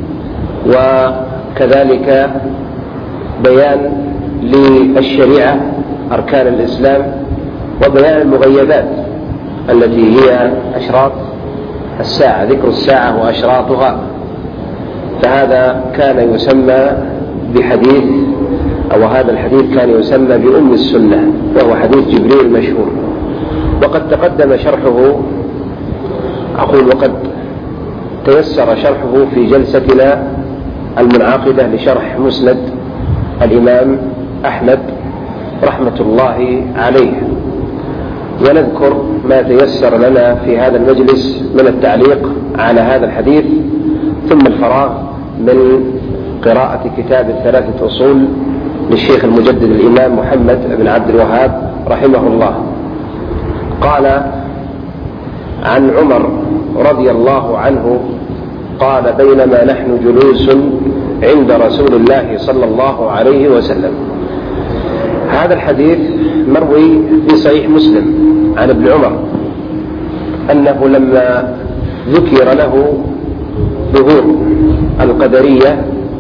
B: وكذلك بيان للشريعة أركان الإسلام، وبيان المغيبات التي هي أشراط الساعة، ذكر الساعة وأشراطها. فهذا كان يسمى بحديث أو هذا الحديث كان يسمى بأم السنة، وهو حديث جبريل المشهور. وقد تقدم شرحه، أقول وقد تيسر شرحه في جلستنا المنعقدة لشرح مسند الإمام أحمد رحمة الله عليه، ونذكر ما تيسر لنا في هذا المجلس من التعليق على هذا الحديث، ثم الفراغ من قراءة كتاب الثلاثة أصول للشيخ المجدد الإمام محمد بن عبد الوهاب رحمه الله. قال عن عمر رضي الله عنه قال: بينما نحن جلوس عند رسول الله صلى الله عليه وسلم. هذا الحديث مروي في صحيح مسلم عن ابن عمر أنه لما ذكر له ظهور القدرية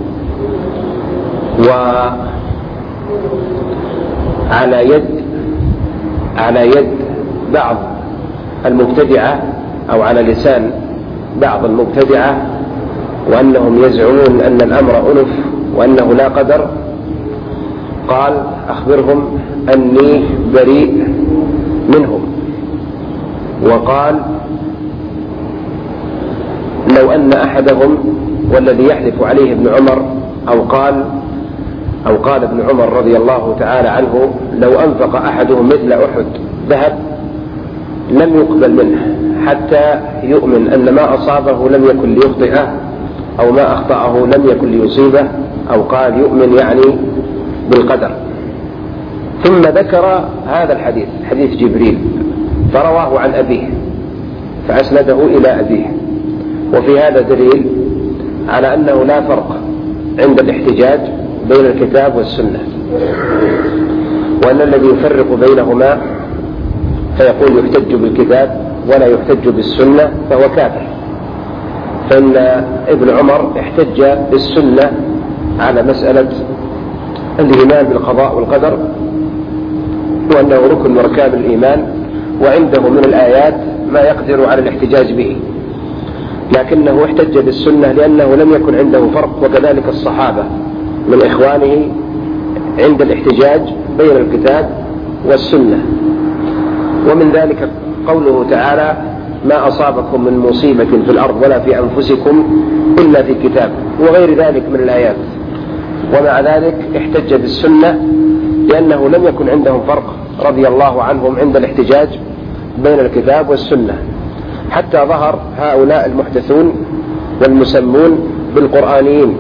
B: وعلى يد على يد بعض المبتدعة أو على لسان بعض المبتدعة، وأنهم يزعمون أن الأمر أنف وأنه لا قدر، قال: أخبرهم أني بريء منهم. وقال: لو أن أحدهم، والذي يحلف عليه ابن عمر، أو قال أو قال ابن عمر رضي الله تعالى عنه: لو أنفق أحدهم مثل أحد ذهب لم يقبل منه حتى يؤمن أن ما أصابه لم يكن ليخطئه، أو ما أخطأه لم يكن ليصيبه، أو قال يؤمن يعني بالقدر. ثم ذكر هذا الحديث، حديث جبريل، فرواه عن أبيه فأسنده إلى أبيه. وفي هذا دليل على أنه لا فرق عند الاحتجاج بين الكتاب والسنة، وأن الذي يفرق بينهما فيقول يحتج بالكتاب ولا يحتج بالسنة فهو كافر. فإن ابن عمر احتج بالسنة على مسألة الإيمان بالقضاء والقدر، وأنه ركن من أركان الإيمان، وعنده من الآيات ما يقدر على الاحتجاج به، لكنه احتج بالسنة لأنه لم يكن عنده فرق، وكذلك الصحابة من إخوانه عند الاحتجاج بين الكتاب والسنة. ومن ذلك قوله تعالى: ما أصابكم من مصيبة في الأرض ولا في أنفسكم إلا في كتاب، وغير ذلك من الآيات. ومع ذلك احتج بالسنة لأنه لم يكن عندهم فرق رضي الله عنهم عند الاحتجاج بين الكتاب والسنة، حتى ظهر هؤلاء المحدثون والمسمون بالقرآنيين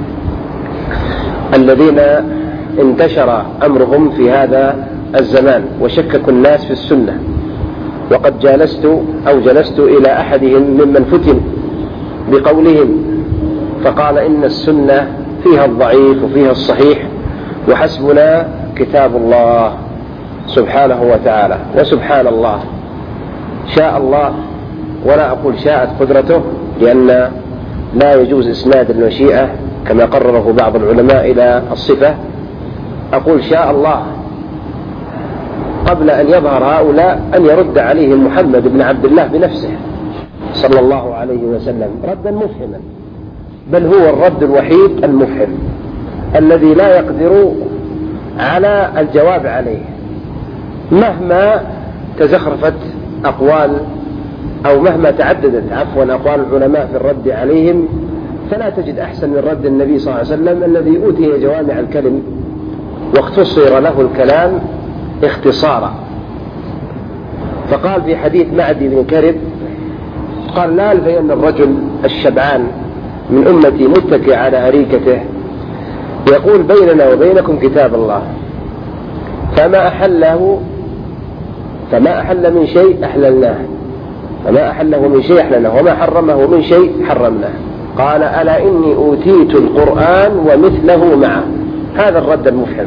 B: الذين انتشر أمرهم في هذا الزمان وشككوا الناس في السنة. وقد جالست أو جلست إلى أحدهم ممن فتن بقولهم، فقال: إن السنة فيها الضعيف وفيها الصحيح، وحسبنا كتاب الله سبحانه وتعالى. وسبحان الله، شاء الله، ولا أقول شاءت قدرته، لأن لا يجوز إسناد المشيئة كما قرره بعض العلماء إلى الصفة. أقول شاء الله قبل أن يظهر هؤلاء أن يرد عليهم محمد بن عبد الله بنفسه صلى الله عليه وسلم ردا مفهما، بل هو الرد الوحيد المفهم الذي لا يقدر على الجواب عليه، مهما تزخرفت أقوال أو مهما تعددت عفوا أقوال العلماء في الرد عليهم، فلا تجد أحسن من رد النبي صلى الله عليه وسلم الذي أوتي جوامع الكلم واختصر له الكلام اختصارا. فقال في حديث معدي بن كرب قال: لا ألفين الرجل الشبعان من أمتي متكئ على أريكته يقول: بيننا وبينكم كتاب الله، فما أحله فما أحل من شيء أحللناه، فما أحله من شيء أحللناه، وما حرمه من شيء حرمناه. قال: ألا إني أوتيت القرآن ومثله معه. هذا الرد المفهم.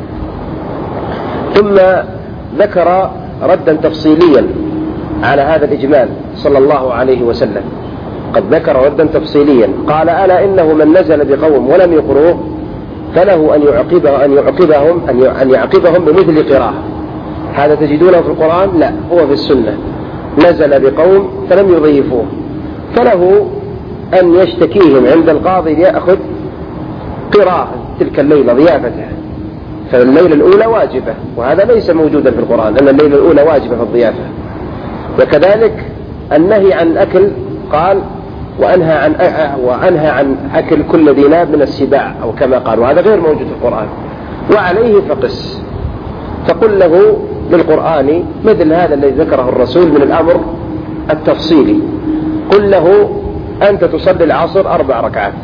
B: ثم ذكر ردا تفصيليا على هذا الإجمال صلى الله عليه وسلم، قد ذكر ردا تفصيليا قال: ألا إنه من نزل بقوم ولم يقروه فله أن يعقبه أن يعقبهم أن يعقبهم بمثل قراءة. هذا تجدونه في القرآن؟ لا، هو في السنة. نزل بقوم فلم يضيفوه فله أن يشتكيهم عند القاضي ليأخذ قراءة تلك الليلة ضيافته، فالليلة الأولى واجبة، وهذا ليس موجودا في القرآن أن الليلة الأولى واجبة في الضيافة. وكذلك النهي عن أكل، قال: وأنهى عن وأنهى عن أكل كل ذي ناب من السباع، أو كما قال، وهذا غير موجود في القرآن. وعليه فقس، فقل له للقرآن مثل هذا الذي ذكره الرسول من الأمر التفصيلي. قل له: أنت تصلي العصر أربع ركعات،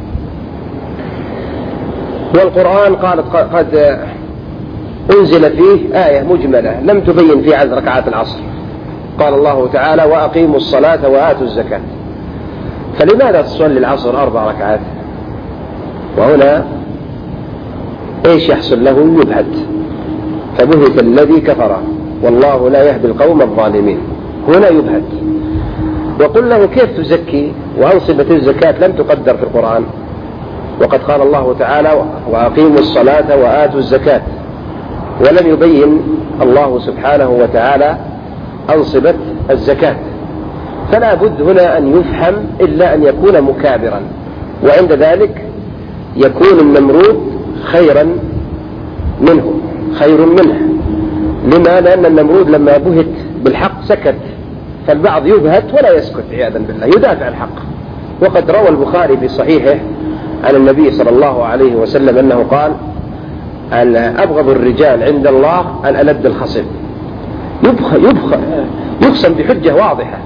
B: والقرآن قالت قد أنزل فيه آية مجملة لم تبين في عدد ركعات العصر، قال الله تعالى: وأقيموا الصلاة وآتوا الزكاة. فلماذا تصلي العصر أربع ركعات؟ وهنا إيش يحصل له؟ يبهت، فبهت الذي كفر والله لا يهدي القوم الظالمين. هنا يبهت. وقل له: كيف تزكي وأنصبة الزكاة لم تقدر في القرآن، وقد قال الله تعالى: وأقيموا الصلاة وآتوا الزكاة، ولم يبين الله سبحانه وتعالى أنصبة الزكاة. فلا بد هنا أن يفهم إلا أن يكون مكابرا، وعند ذلك يكون النمرود خيرا منه خير منه. لما؟ لأن النمرود لما بهت بالحق سكت، فالبعض يبهت ولا يسكت عياذا بالله، يدافع الحق. وقد روى البخاري في صحيحه عن النبي صلى الله عليه وسلم أنه قال: أن أبغض الرجال عند الله الألد الخصم، يبخ يبخ يقسم بحجة واضحة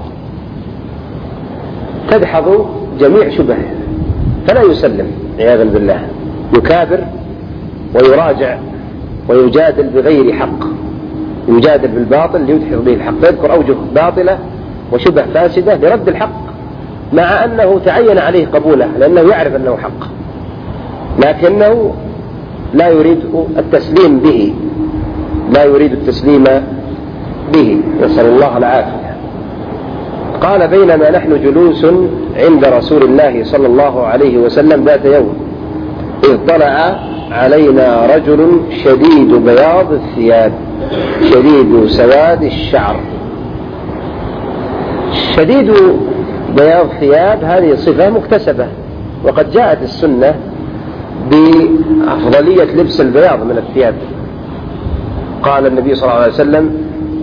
B: تدحض جميع شبهه، فلا يسلم عياذا بالله، يكابر ويراجع ويجادل بغير حق، يجادل بالباطل ليدحض به الحق، يذكر أوجه باطلة وشبه فاسدة لرد الحق، مع أنه تعين عليه قبوله لأنه يعرف أنه حق، لكنه لا يريد التسليم به لا يريد التسليم به نسأل الله العافية. قال: بينما نحن جلوس عند رسول الله صلى الله عليه وسلم ذات يوم إذ طلع علينا رجل شديد بياض الثياب شديد سواد الشعر. شديد بياض الثياب هذه صفة مكتسبة، وقد جاءت السنة بأفضلية لبس البياض من الثياب. قال النبي صلى الله عليه وسلم: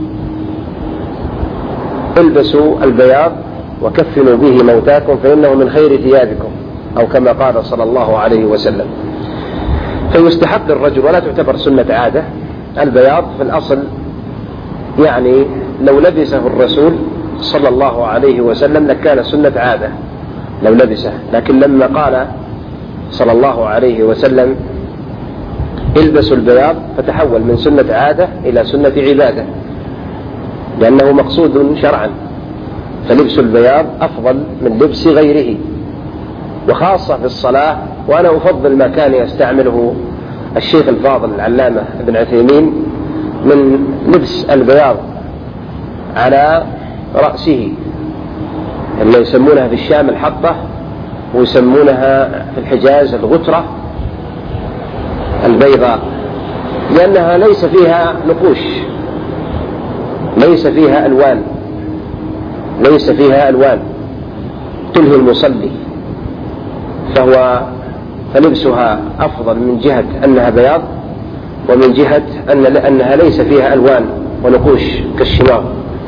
B: البسوا البياض وكفنوا به موتاكم فإنه من خير ثيابكم، أو كما قال صلى الله عليه وسلم. فيستحب للرجل، ولا تعتبر سنة عادة، البياض في الأصل يعني لو لبسه الرسول صلى الله عليه وسلم لكان سنة عادة لو لبسه، لكن لما قال صلى الله عليه وسلم البسوا البياض فتحول من سنة عادة إلى سنة عبادة، لأنه مقصود شرعا، فلبس البياض أفضل من لبس غيره، وخاصة في الصلاة. وأنا أفضل ما كان يستعمله الشيخ الفاضل العلامة ابن عثيمين من لبس البياض على رأسه، اللي يسمونها في الشام الحطة، ويسمونها في الحجاز الغترة البيضاء، لأنها ليس فيها نقوش ليس فيها ألوان ليس فيها ألوان تلهي المصلي، فهو فلبسها أفضل من جهة أنها بياض، ومن جهة أن أنها ليس فيها ألوان ونقوش كالشماغ.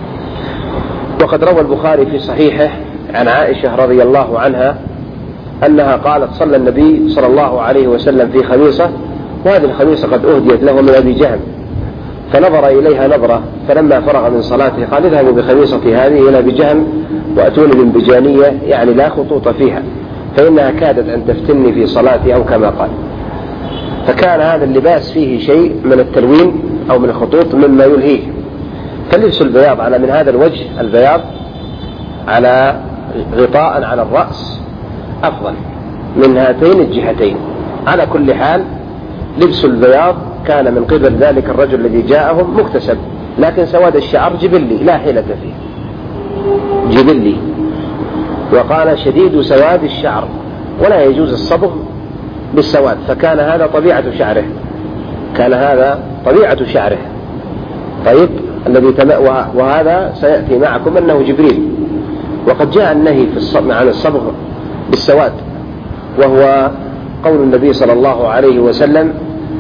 B: وقد روى البخاري في صحيحه عن عائشة رضي الله عنها أنها قالت: صلى النبي صلى الله عليه وسلم في خميصة، وهذه الخميصة قد أهديت له من أبي جهم، فنظر إليها نظرة، فلما فرغ من صلاته قال: اذهبوا بخميصتي هذه إلى أبي جهم وأتوني بالبجانية، يعني لا خطوط فيها، فإنها كادت أن تفتني في صلاتي، أو كما قال. فكان هذا اللباس فيه شيء من التلوين أو من الخطوط مما يلهيه. فلبس البياض على من هذا الوجه، البياض على غطاء على الرأس، أفضل من هاتين الجهتين. على كل حال لبس البياض كان من قبل ذلك الرجل الذي جاءهم مكتسب، لكن سواد الشعر جبلي لا حيلة فيه، جبلي. وقال: شديد سواد الشعر، ولا يجوز الصبغ بالسواد، فكان هذا طبيعة شعره، كان هذا طبيعة شعره. طيب، الذي تم... وهذا سيأتي معكم أنه جبريل. وقد جاء النهي في الصبغ عن الصبغ بالسواد، وهو قول النبي صلى الله عليه وسلم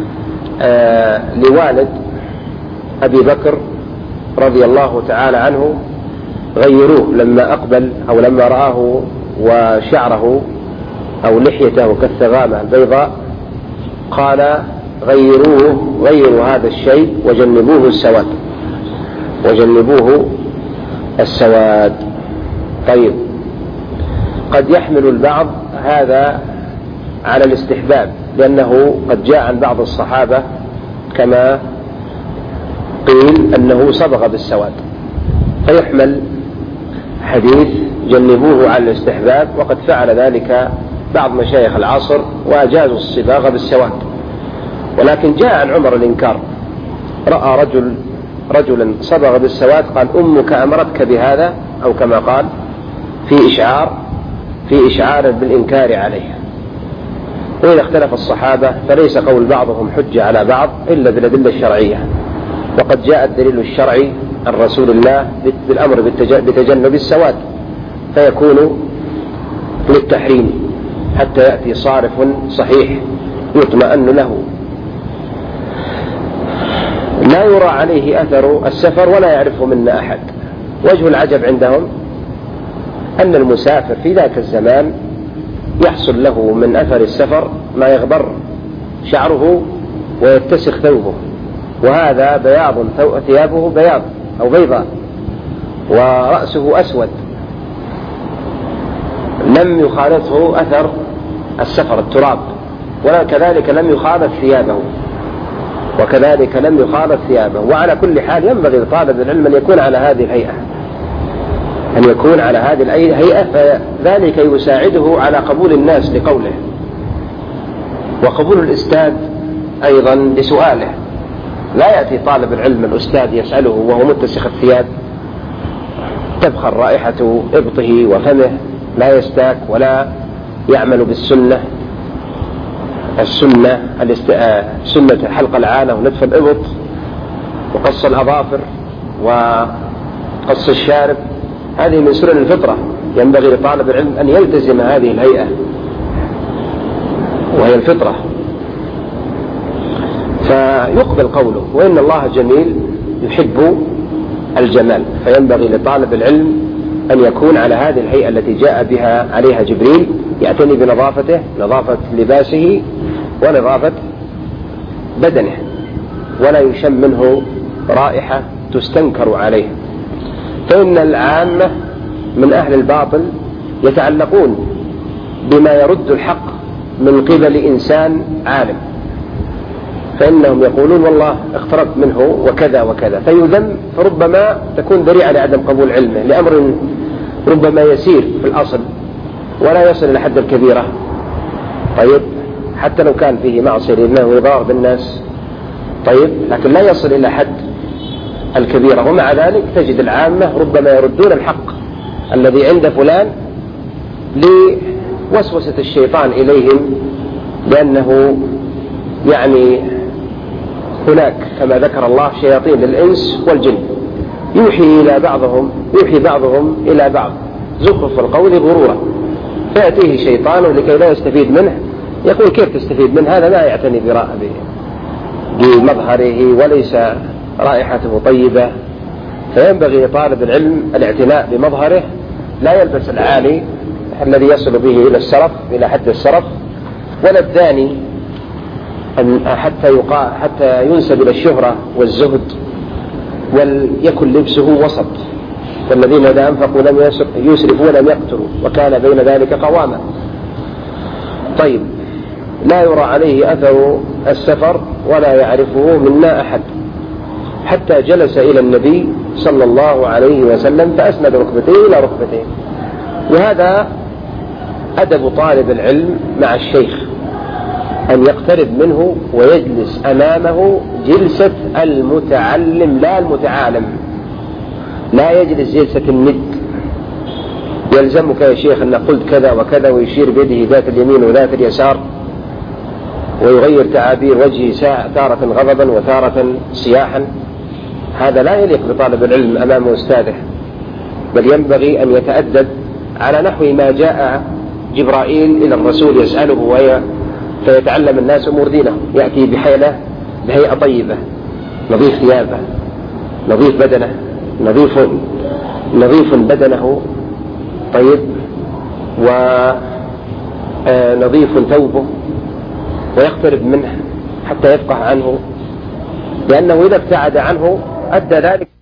B: آه لوالد أبي بكر رضي الله تعالى عنه: غيروه لما أقبل أو لما رآه وشعره أو لحيته كالثغامة البيضاء، قال: غيروه غيروا هذا الشيء وجنبوه السواد وجنبوه السواد. طيب، قد يحمل البعض هذا على الاستحباب، لأنه قد جاء عن بعض الصحابة كما قيل أنه صبغ بالسواد، فيحمل حديث جنبوه على الاستحباب، وقد فعل ذلك بعض مشايخ العصر وأجازوا الصباغة بالسواد. ولكن جاء عن عمر الإنكار، رأى رجل رجلا صبغ بالسواد، قال: أمك أمرتك بهذا، أو كما قال، في إشعار في إشعار بالإنكار عليه. وإذا اختلف الصحابة فليس قول بعضهم حجة على بعض إلا بالأدلة الشرعية، وقد جاء الدليل الشرعي عن رسول الله بالأمر بتجنب السواد، فيكون للتحريم حتى يأتي صارف صحيح يطمئن له. لا يرى عليه أثر السفر ولا يعرفه منا أحد. وجه العجب عندهم أن المسافر في ذاك الزمان يحصل له من أثر السفر ما يغبر شعره ويتسخ ثوبه، وهذا بياض ثيابه بياض أو بيضاء، ورأسه أسود، لم يخالطه أثر السفر التراب، ولا كذلك لم يخالط ثيابه وكذلك لم يخالط ثيابه. وعلى كل حال ينبغي لطالب العلم أن يكون على هذه الهيئة أن يكون على هذه الهيئة فذلك يساعده على قبول الناس لقوله، وقبول الأستاذ أيضا لسؤاله. لا يأتي طالب العلم الأستاذ يسأله وهو متسخ الثياب، تبخر رائحة إبطه وفمه، لا يستاك ولا يعمل بالسنة السنة سنة حلق العانة ونتف الإبط وقص الأظافر وقص الشارب. هذه من سنن الفطرة، ينبغي لطالب العلم أن يلتزم هذه الهيئة وهي الفطرة، فيقبل قوله. وإن الله جميل يحب الجمال، فينبغي لطالب العلم أن يكون على هذه الهيئة التي جاء بها عليها جبريل، يعتني بنظافته، نظافة لباسه ونظافة بدنه، ولا يشم منه رائحة تستنكر عليه. فإن العامة من أهل الباطل يتعلقون بما يرد الحق من قبل إنسان عالم، فإنهم يقولون والله اقتربت منه وكذا وكذا، فيذم، فربما تكون ذريعة لعدم قبول علمه لأمر ربما يسير في الأصل ولا يصل إلى حد الكبيرة. طيب، حتى لو كان فيه معصية لأنه يضار بالناس، طيب، لكن لا يصل إلى حد الكبيرة. ومع ذلك تجد العامة ربما يردون الحق الذي عند فلان لوسوسة الشيطان إليهم، لأنه يعني هناك كما ذكر الله شياطين للإنس والجن، يوحي إلى بعضهم يوحي بعضهم إلى بعض زخرف القول غرورا، فيأتيه شيطان لكي لا يستفيد منه يقول كيف تستفيد منه؟ هذا ما يعتني بمظهره وليس رائحته طيبة. فينبغي لطالب العلم الاعتناء بمظهره، لا يلبس العالي الذي يصل به إلى السرف إلى حد السرف، ولا الداني حتى يقع حتى ينسب إلى الشهرة والزهد، وليكن لبسه وسط، والذين إذا أنفقوا لم يسرفوا ولم يقتروا وكان بين ذلك قواما. طيب، لا يرى عليه أثر السفر ولا يعرفه منا أحد، حتى جلس إلى النبي صلى الله عليه وسلم فأسند ركبتيه إلى ركبتيه. وهذا أدب طالب العلم مع الشيخ، أن يقترب منه ويجلس أمامه جلسة المتعلم لا المتعالم، لا يجلس جلسة الند. يلزمك يا شيخ أن قلت كذا وكذا، ويشير بيده ذات اليمين وذات اليسار، ويغير تعابير وجهه تارة غضبا وتارة صياحا. هذا لا يليق بطالب العلم أمام أستاذه، بل ينبغي أن يتأدب على نحو ما جاء جبرائيل إلى الرسول يسأله وهي فيتعلم الناس أمور دينه، يأتي بحيلة بهيئة طيبة، نظيف ثيابه، نظيف بدنه، نظيف نظيف بدنه طيب، ونظيف ثوبه، ويقترب منه حتى يفقه عنه، لأنه إذا ابتعد عنه أدى ذلك